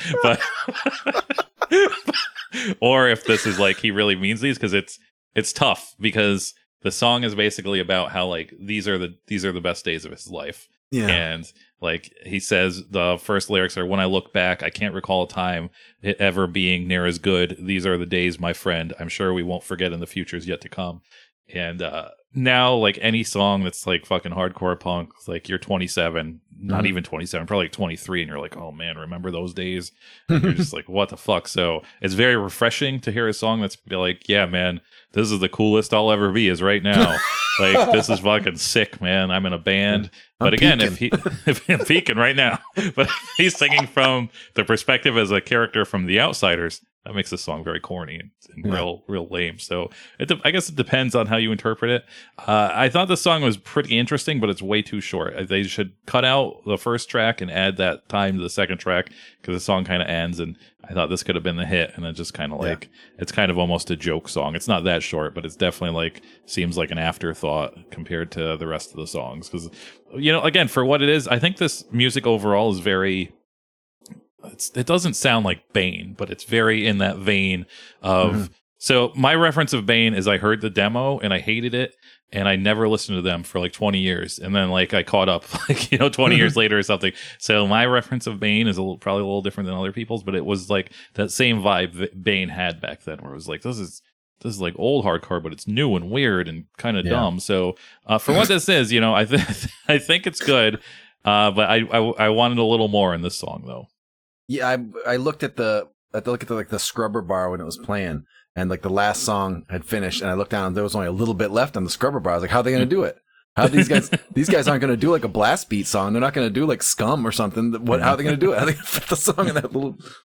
but or if this is like he really means these, because it's it's tough, because the song is basically about how like these are the these are the best days of his life. Yeah. And like he says, the first lyrics are, when I look back, I can't recall a time it ever being near as good. These are the days, my friend. I'm sure we won't forget in the futures yet to come. And uh, now, like any song that's like fucking hardcore punk, like you're twenty-seven, not mm-hmm. even twenty-seven, probably like twenty-three, and you're like, oh man, remember those days? And you're just like, what the fuck? So it's very refreshing to hear a song that's be like, yeah, man, this is the coolest I'll ever be is right now. Like, this is fucking sick, man. I'm in a band. But I'm again, peaking. if he if I'm peaking right now, but he's singing from the perspective as a character from the Outsiders, that makes this song very corny and, and yeah. real, real lame. So it de- I guess it depends on how you interpret it. Uh, I thought the song was pretty interesting, but it's way too short. They should cut out the first track and add that time to the second track because the song kind of ends. And I thought this could have been the hit, and it just kind of like yeah. it's kind of almost a joke song. It's not that short, but it's definitely like seems like an afterthought compared to the rest of the songs. Because you know, again, for what it is, I think this music overall is very. It's, it doesn't sound like Bane, but it's very in that vein of. Mm-hmm. So my reference of Bane is I heard the demo and I hated it, and I never listened to them for like twenty years, and then like I caught up like you know twenty years later or something. So my reference of Bane is a little, probably a little different than other people's, but it was like that same vibe that Bane had back then, where it was like this is this is like old hardcore, but it's new and weird and kind of yeah. dumb. So uh, for what this is, you know, I th- I think it's good, uh, but I, I I wanted a little more in this song though. Yeah, I I looked at the at the look at the, like the scrubber bar when it was playing, and like the last song had finished, and I looked down and there was only a little bit left on the scrubber bar. I was like, how are they going to do it? How are these guys? These guys aren't going to do like a blast beat song. They're not going to do like Scum or something. What? How are they going to do it? How are they going to fit the song in that little?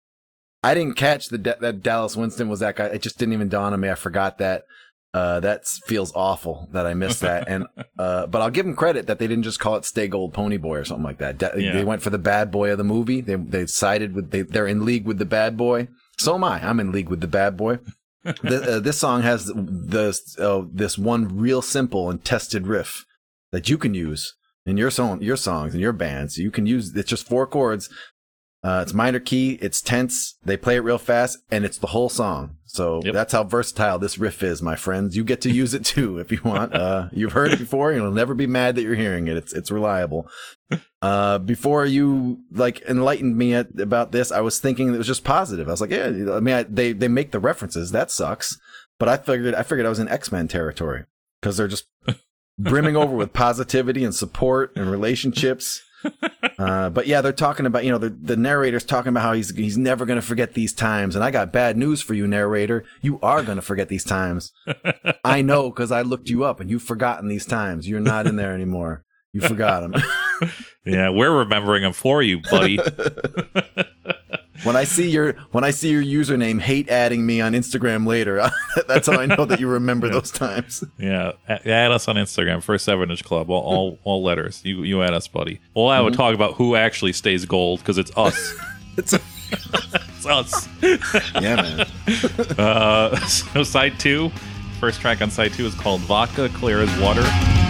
I didn't catch the that Dallas Winston was that guy. It just didn't even dawn on me. I forgot that. Uh, that feels awful that I missed that. And, uh, but I'll give them credit that they didn't just call it Stay Gold Pony Boy or something like that. De- yeah. They went for the bad boy of the movie. They, they sided with, they, they're in league with the bad boy. So am I. I'm in league with the bad boy. the, uh, this song has the, uh, this one real simple and tested riff that you can use in your song, your songs and your bands. You can use, it's just four chords. Uh, it's minor key, it's tense, they play it real fast, and it's the whole song. So yep. that's how versatile this riff is, my friends. You get to use it too if you want. Uh, you've heard it before, you'll never be mad that you're hearing it. It's it's reliable. Uh, before you like enlightened me at, about this, I was thinking it was just positive. I was like, yeah, I mean, I, they they make the references. That sucks. But I figured I figured I was in X-Men territory because they're just brimming over with positivity and support and relationships. Uh, but yeah, they're talking about, you know, the, the narrator's talking about how he's he's never going to forget these times. And I got bad news for you, narrator. You are going to forget these times. I know, because I looked you up and you've forgotten these times. You're not in there anymore. You forgot them. Yeah, we're remembering them for you, buddy. When I see your when I see your username hate adding me on Instagram later, that's how I know that you remember yeah. those times. Yeah, add us on Instagram, First Seven Inch Club, all, all all letters. You you add us, buddy. Well, I would mm-hmm. talk about who actually stays gold because it's us. it's, it's us. Yeah, man. uh, so side two, first track on side two is called "Vodka Clear as Water."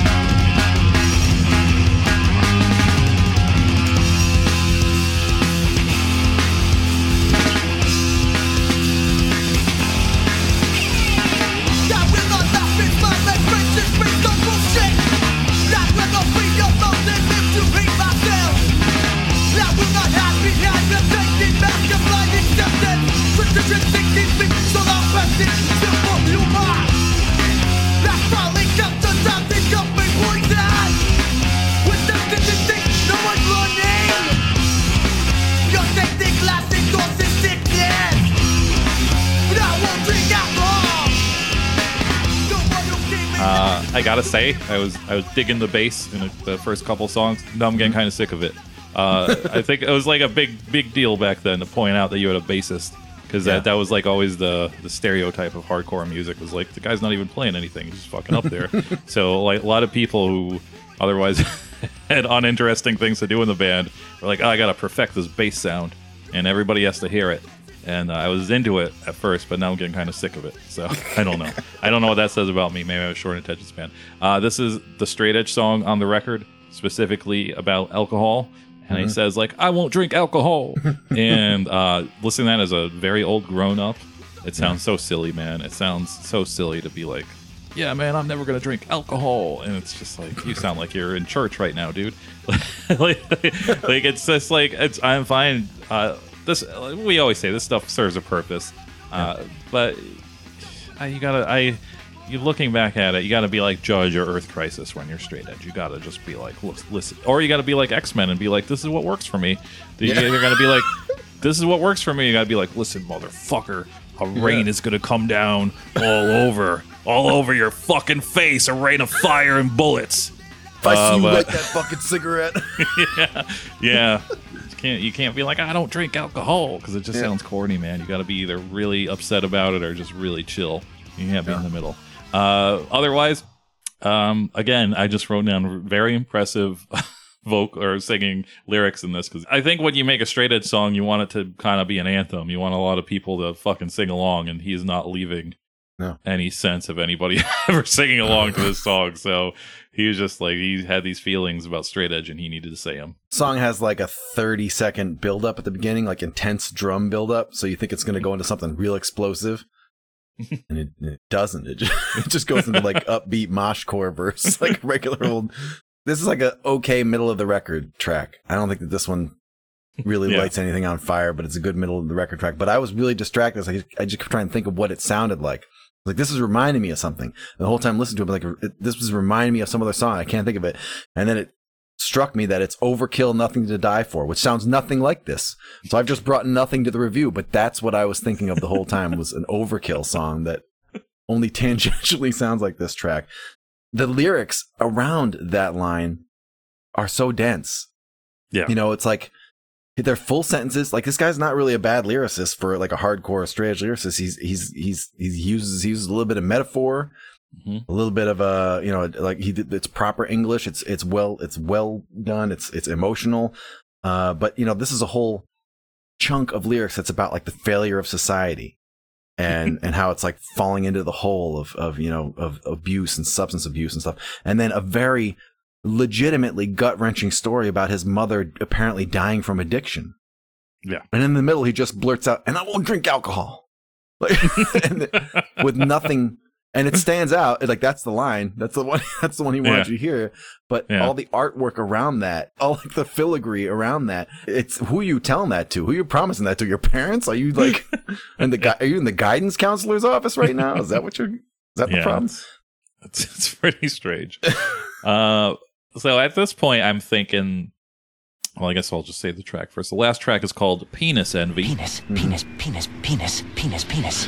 Uh, I gotta say, I was I was digging the bass in the first couple songs. Now I'm getting kind of sick of it. Uh, I think it was like a big big deal back then to point out that you had a bassist, because yeah. that, that was like always the, the stereotype of hardcore music was like the guy's not even playing anything, he's just fucking up there. So like a lot of people who otherwise had uninteresting things to do in the band were like, oh, I gotta perfect this bass sound, and everybody has to hear it. And uh, I was into it at first, but now I'm getting kind of sick of it. So I don't know. I don't know what that says about me. Maybe I have a short attention span. Uh, this is the straight edge song on the record, specifically about alcohol. And mm-hmm. he says, like, I won't drink alcohol. And uh, listening to that as a very old grown up, it sounds so silly, man. It sounds so silly to be like, yeah, man, I'm never going to drink alcohol. And it's just like, you sound like you're in church right now, dude. like, like, it's just like, it's, I'm fine. Uh, This we always say this stuff serves a purpose, uh, yeah. but uh, you gotta. I you looking back at it, you gotta be like Judge or Earth Crisis when you're straight edge. You gotta just be like, listen, or you gotta be like X-Men and be like, this is what works for me. Yeah. You're gonna be like, this is what works for me. You gotta be like, listen, motherfucker, a rain yeah. is gonna come down all over, all over your fucking face, a rain of fire and bullets. If I see Uh, you but- light that fucking cigarette. yeah, yeah. You can't you can't be like, I don't drink alcohol, because it just Yeah. sounds corny, man. You got to be either really upset about it or just really chill. You can't be Yeah. in the middle. Uh, otherwise, um, again, I just wrote down very impressive vocal or singing lyrics in this, because I think when you make a straight edge song, you want it to kind of be an anthem. You want a lot of people to fucking sing along, and he's not leaving No. any sense of anybody ever singing along to this song. So he was just like, he had these feelings about straight edge and he needed to say them. Song has like a thirty second build up at the beginning, like intense drum build up. So you think it's going to go into something real explosive. And it, it doesn't. It just, it just goes into like upbeat moshcore verse, like regular old. This is like a okay middle of the record track. I don't think that this one really Yeah. lights anything on fire, but it's a good middle of the record track. But I was really distracted. I, I just kept trying to think of what it sounded like. Like, this is reminding me of something. And the whole time listening to it, like, it, this was reminding me of some other song. I can't think of it. And then it struck me that it's Overkill, Nothing to Die For, which sounds nothing like this. So I've just brought nothing to the review, but that's what I was thinking of the whole time, was an Overkill song that only tangentially sounds like this track. The lyrics around that line are so dense. Yeah. You know, it's like, they're full sentences. Like, this guy's not really a bad lyricist for like a hardcore straight edge lyricist. He's he's he's he uses he uses a little bit of metaphor, Mhm. a little bit of a, you know, like he did, it's proper English. It's it's well it's well done. It's it's emotional. Uh, but you know, this is a whole chunk of lyrics that's about like the failure of society, and and how it's like falling into the hole of of you know of abuse and substance abuse and stuff. And then a very legitimately gut-wrenching story about his mother apparently dying from addiction. Yeah. And in the middle, he just blurts out, "And I won't drink alcohol." Like, and with nothing, and it stands out. It's like, that's the line. That's the one. That's the one he wanted Yeah. you to hear. But Yeah. all the artwork around that, all like the filigree around that, it's who are you telling that to? Who are you promising that to? Your parents? Are you like in the gui- are you in the guidance counselor's office right now? Is that what you're? Is that the Yeah. problem? It's, it's pretty strange. uh, so at this point, I'm thinking, well, I guess I'll just say the track first. The last track is called Penis Envy. Penis, penis, penis, penis, penis, penis.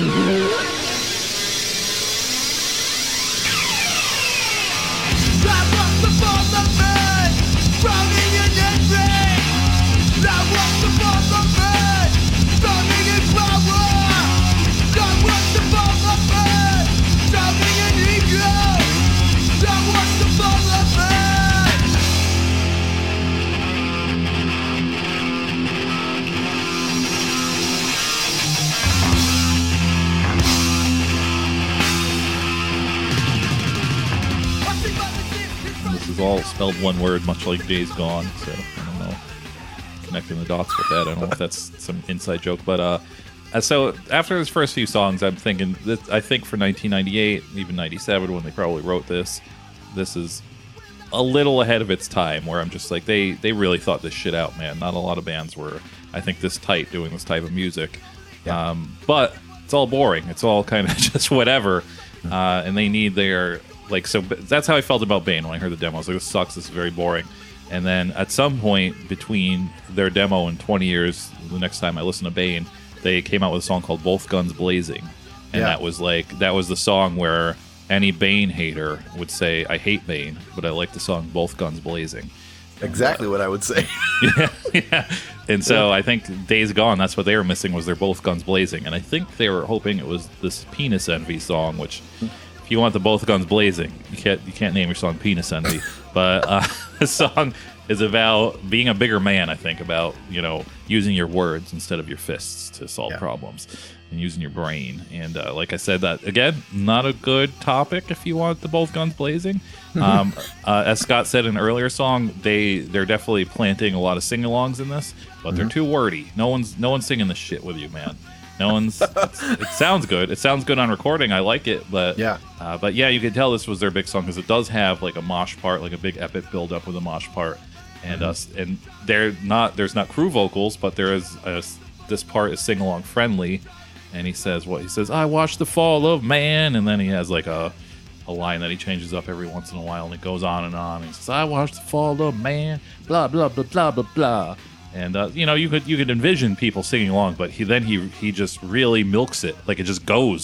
And this is all spelled one word, much like Days Gone. So I don't know, connecting the dots with that. I don't know if that's some inside joke, but uh, uh, so after his first few songs, I'm thinking that I think for nineteen ninety-eight, even ninety-seven, when they probably wrote this, this is a little ahead of its time. Where I'm just like, they they really thought this shit out, man. Not a lot of bands were, I think, this tight doing this type of music. Yeah. Um, but it's all boring. It's all kind of just whatever, uh, and they need their. Like, so that's how I felt about Bane when I heard the demo. I was like, this sucks, this is very boring. And then at some point between their demo and twenty years, the next time I listened to Bane, they came out with a song called Both Guns Blazing. And Yeah. that was like, that was the song where any Bane hater would say, I hate Bane, but I like the song Both Guns Blazing. Exactly what I would say. yeah, yeah. And so I think Days Gone, that's what they were missing, was their Both Guns Blazing. And I think they were hoping it was this Penis Envy song, which... If you want the Both Guns Blazing, you can't you can't name your song Penis Envy. But uh, the song is about being a bigger man, I think, about, you know, using your words instead of your fists to solve Yeah. problems and using your brain. And uh, like I said, that again, not a good topic if you want the Both Guns Blazing. Um, uh, as Scott said in an earlier song, they they're definitely planting a lot of sing-alongs in this, but they're too wordy. No one's no one's singing this shit with you, man. No one's. It sounds good. It sounds good on recording. I like it, but Yeah. Uh, but yeah, you could tell this was their big song because it does have like a mosh part, like a big epic build up with a mosh part, and us uh, and they're not. There's not crew vocals, but there is a, this part is sing along friendly, and he says what he says. I watched the fall of man, and then he has like a a line that he changes up every once in a while, and it goes on and on. And he says, I watched the fall of man, blah blah blah blah blah blah. And uh, you know, you could you could envision people singing along, but he then he he just really milks it, like it just goes,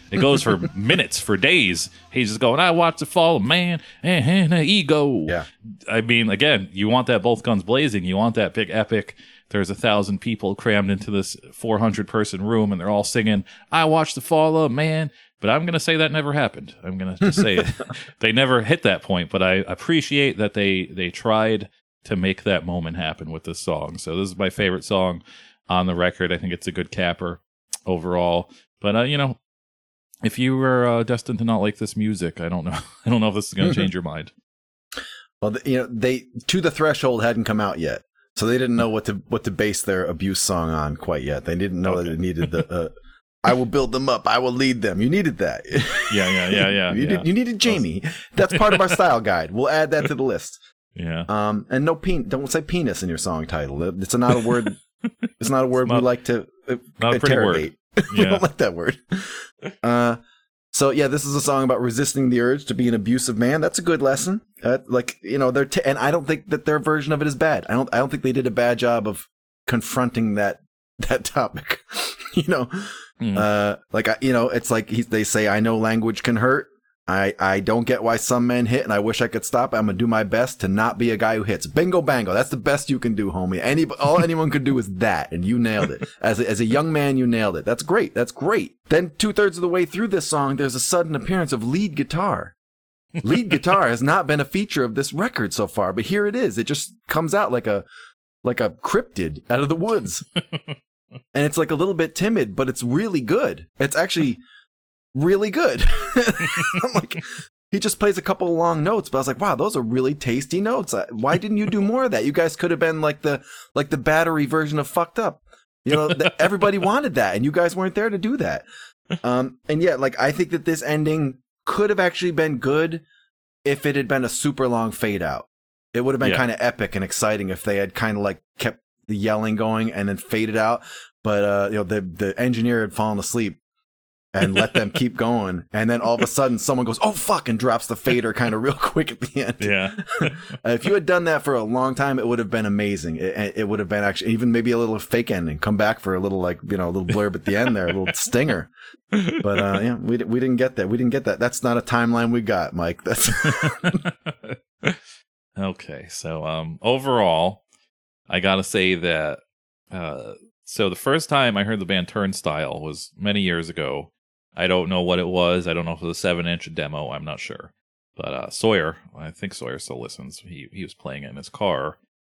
It goes for minutes, for days. He's just going, I watch the fall of man and, and ego. Yeah. I mean, again, you want that both guns blazing. You want that big epic. There's a thousand people crammed into this four hundred person room, and they're all singing, I watched the fall of man. But I'm going to say that never happened. I'm going to just say it. They never hit that point, but I appreciate that they, they tried to make that moment happen with this song. So this is my favorite song on the record. I think it's a good capper overall. But, uh, you know, if you were uh, destined to not like this music, I don't know. I don't know if this is going to change your mind. Well, the, you know, they To the Threshold hadn't come out yet. So they didn't know what to what to base their abuse song on quite yet. They didn't know okay. that it needed the uh, I will build them up. I will lead them. You needed that. Yeah, yeah, yeah, yeah. you, yeah. Did, you needed Jamie. That's part of our style guide. We'll add that to the list. Yeah. Um. And no pen. Don't say penis in your song title. It's not a word. It's not a word not, we like to uh, not interrogate. A we yeah. don't like that word. Uh. So yeah, this is a song about resisting the urge to be an abusive man. That's a good lesson. Uh, like you know, they're t- and I don't think that their version of it is bad. I don't. I don't think they did a bad job of confronting that that topic. you know. Mm. Uh, like I, you know, it's like he, they say, I know language can hurt. I, I don't get why some men hit, and I wish I could stop. I'm gonna do my best to not be a guy who hits. Bingo, bango. That's the best you can do, homie. Any, all anyone could do is that, and you nailed it. As a, as a young man, you nailed it. That's great. That's great. Then two thirds of the way through this song, there's a sudden appearance of lead guitar. Lead guitar has not been a feature of this record so far, but here it is. It just comes out like a, like a cryptid out of the woods. And it's like a little bit timid, but it's really good. It's actually really good. I'm like, he just plays a couple of long notes, but I was like, wow, those are really tasty notes. Why didn't you do more of that? You guys could have been like the like the Battery version of Fucked Up. You know, the, everybody wanted that, and you guys weren't there to do that. Um, and yeah, like I think that this ending could have actually been good if it had been a super long fade out. It would have been yeah. kind of epic and exciting if they had kind of like kept the yelling going and then faded out, but uh you know the the engineer had fallen asleep and let them keep going, and then all of a sudden someone goes, oh fuck, and drops the fader kind of real quick at the end. Yeah. If you had done that for a long time, it would have been amazing. It, it would have been actually even maybe a little fake ending, come back for a little like you know a little blurb at the end there, a little stinger. But uh yeah, we we didn't get that. We didn't get that. That's not a timeline we got, Mike. That's okay. So um overall, I gotta say that, uh, so the first time I heard the band Turnstile was many years ago. I don't know what it was. I don't know if it was a seven inch demo. I'm not sure. But uh, Sawyer, I think Sawyer still listens. He he was playing it in his car.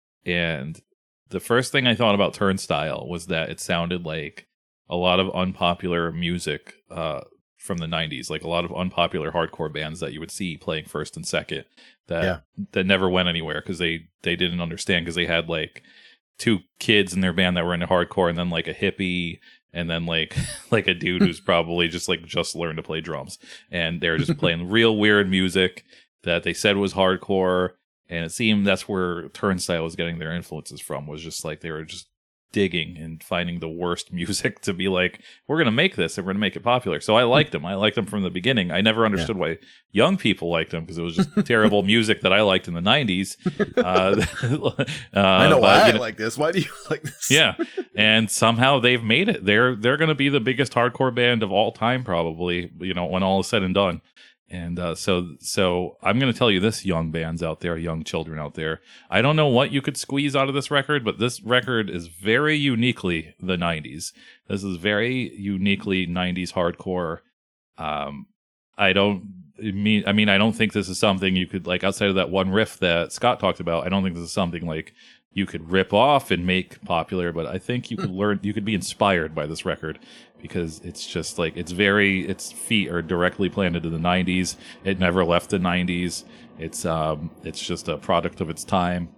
And the first thing I thought about Turnstile was that it sounded like a lot of unpopular music uh, from the nineties, like a lot of unpopular hardcore bands that you would see playing first and second that yeah. that never went anywhere because they, they didn't understand because they had like two kids in their band that were into hardcore and then like a hippie and then like like a dude who's probably just like just learned to play drums, and they're just playing real weird music that they said was hardcore, and it seemed that's where Turnstile was getting their influences from, was just like they were just digging and finding the worst music to be like, we're going to make this and we're going to make it popular. So I liked them. I liked them from the beginning. I never understood yeah. why young people liked them because it was just terrible music that I liked in the nineties. Uh, uh, I know but, why you I know, like this. Why do you like this? Yeah. And somehow they've made it. They're, they're going to be the biggest hardcore band of all time, probably, you know, when all is said and done. And uh, so so I'm going to tell you this, young bands out there, young children out there. I don't know what you could squeeze out of this record, but this record is very uniquely the nineties. This is very uniquely nineties hardcore. Um, I don't mean, I mean, I don't think this is something you could, like, outside of that one riff that Scott talked about, I don't think this is something like you could rip off and make popular, but I think you could learn, you could be inspired by this record because it's just like, it's very, its feet are directly planted in the nineties. It never left the nineties. It's, um, it's just a product of its time.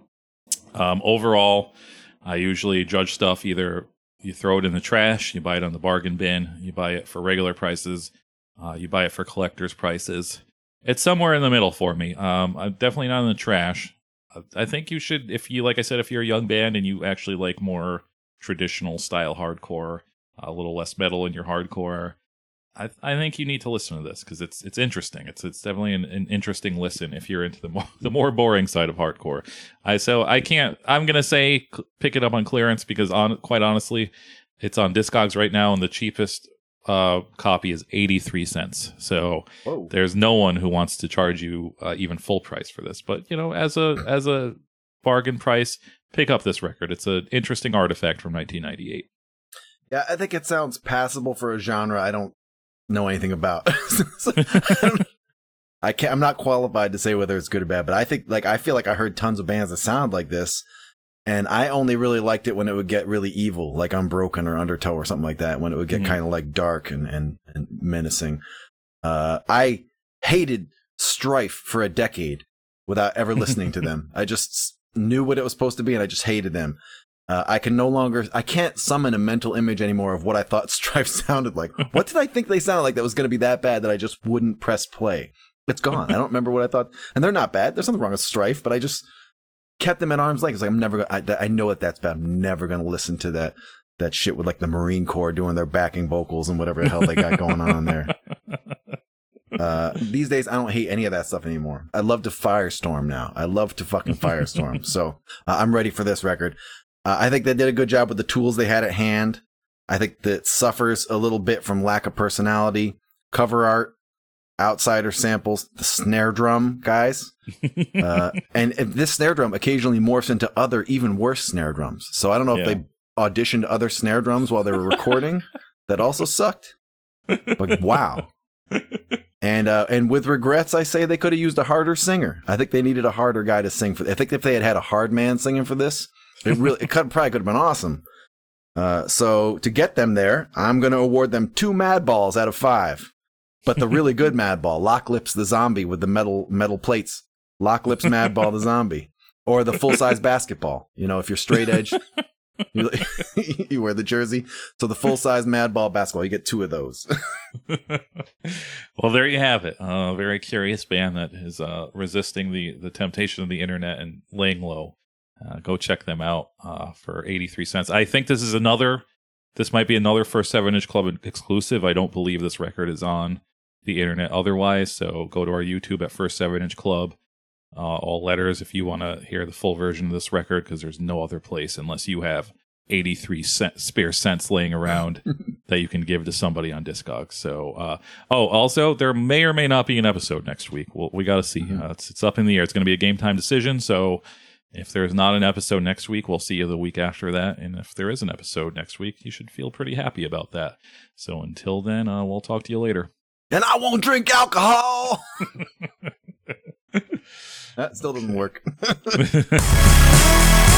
Um, overall, I usually judge stuff either you throw it in the trash, you buy it on the bargain bin, you buy it for regular prices, uh, you buy it for collector's prices. It's somewhere in the middle for me. Um, I'm definitely not in the trash. I think you should, if you, like I said, if you're a young band and you actually like more traditional style hardcore, a little less metal in your hardcore, I I think you need to listen to this because it's it's interesting. It's it's definitely an, an interesting listen if you're into the more the more boring side of hardcore. I so I can't. I'm gonna say pick it up on clearance because on quite honestly, it's on Discogs right now, and the cheapest uh, copy is eighty-three cents. So Whoa. there's no one who wants to charge you uh, even full price for this. But, you know, as a as a bargain price, pick up this record. It's an interesting artifact from nineteen ninety-eight. Yeah, I think it sounds passable for a genre I don't know anything about. So, I, don't, I can't. I'm not qualified to say whether it's good or bad, but I think, like, I feel like I heard tons of bands that sound like this, and I only really liked it when it would get really evil, like Unbroken or Undertow or something like that. When it would get mm-hmm. kind of like dark and and, and menacing. Uh, I hated Strife for a decade without ever listening to them. I just knew what it was supposed to be, and I just hated them. Uh, I can no longer, I can't summon a mental image anymore of what I thought Strife sounded like. What did I think they sounded like that was going to be that bad that I just wouldn't press play? It's gone. I don't remember what I thought. And they're not bad. There's nothing wrong with Strife, but I just kept them at arm's length. It's like, I'm never going to, I know that that's bad. I'm never going to listen to that, that shit with like the Marine Corps doing their backing vocals and whatever the hell they got going on there. Uh, these days, I don't hate any of that stuff anymore. I love to firestorm now. I love to fucking firestorm. So uh, I'm ready for this record. Uh, I think they did a good job with the tools they had at hand. I think that suffers a little bit from lack of personality. Cover art, outsider samples, the snare drum, guys. Uh, and, and this snare drum occasionally morphs into other, even worse snare drums. So I don't know yeah. if they auditioned other snare drums while they were recording. That also sucked. But wow. And uh, and with regrets, I say they could have used a harder singer. I think they needed a harder guy to sing for. I think if they had had a hard man singing for this, it really it could, probably could have been awesome. Uh, so to get them there, I'm going to award them two Mad Balls out of five. But the really good Mad Ball, Lock Lips the Zombie with the metal metal plates, Lock Lips Mad Ball the Zombie, or the full size basketball. You know, if you're straight edge, you, you wear the jersey. So the full size Mad Ball basketball, you get two of those. Well, there you have it. A uh, very curious band that is uh, resisting the, the temptation of the internet and laying low. Uh, go check them out uh, for eighty-three cents. I think this is another, this might be another First seven Inch Club exclusive. I don't believe this record is on the internet otherwise. So go to our YouTube at First seven Inch Club. Uh, all letters if you want to hear the full version of this record, because there's no other place unless you have eighty-three cent, spare cents laying around that you can give to somebody on Discogs. So, uh, oh, also, there may or may not be an episode next week. Well, we got to see. Mm-hmm. Uh, it's, it's up in the air. It's going to be a game time decision. So if there's not an episode next week, we'll see you the week after that. And if there is an episode next week, you should feel pretty happy about that. So until then, uh, we'll talk to you later. And I won't drink alcohol! That still doesn't work.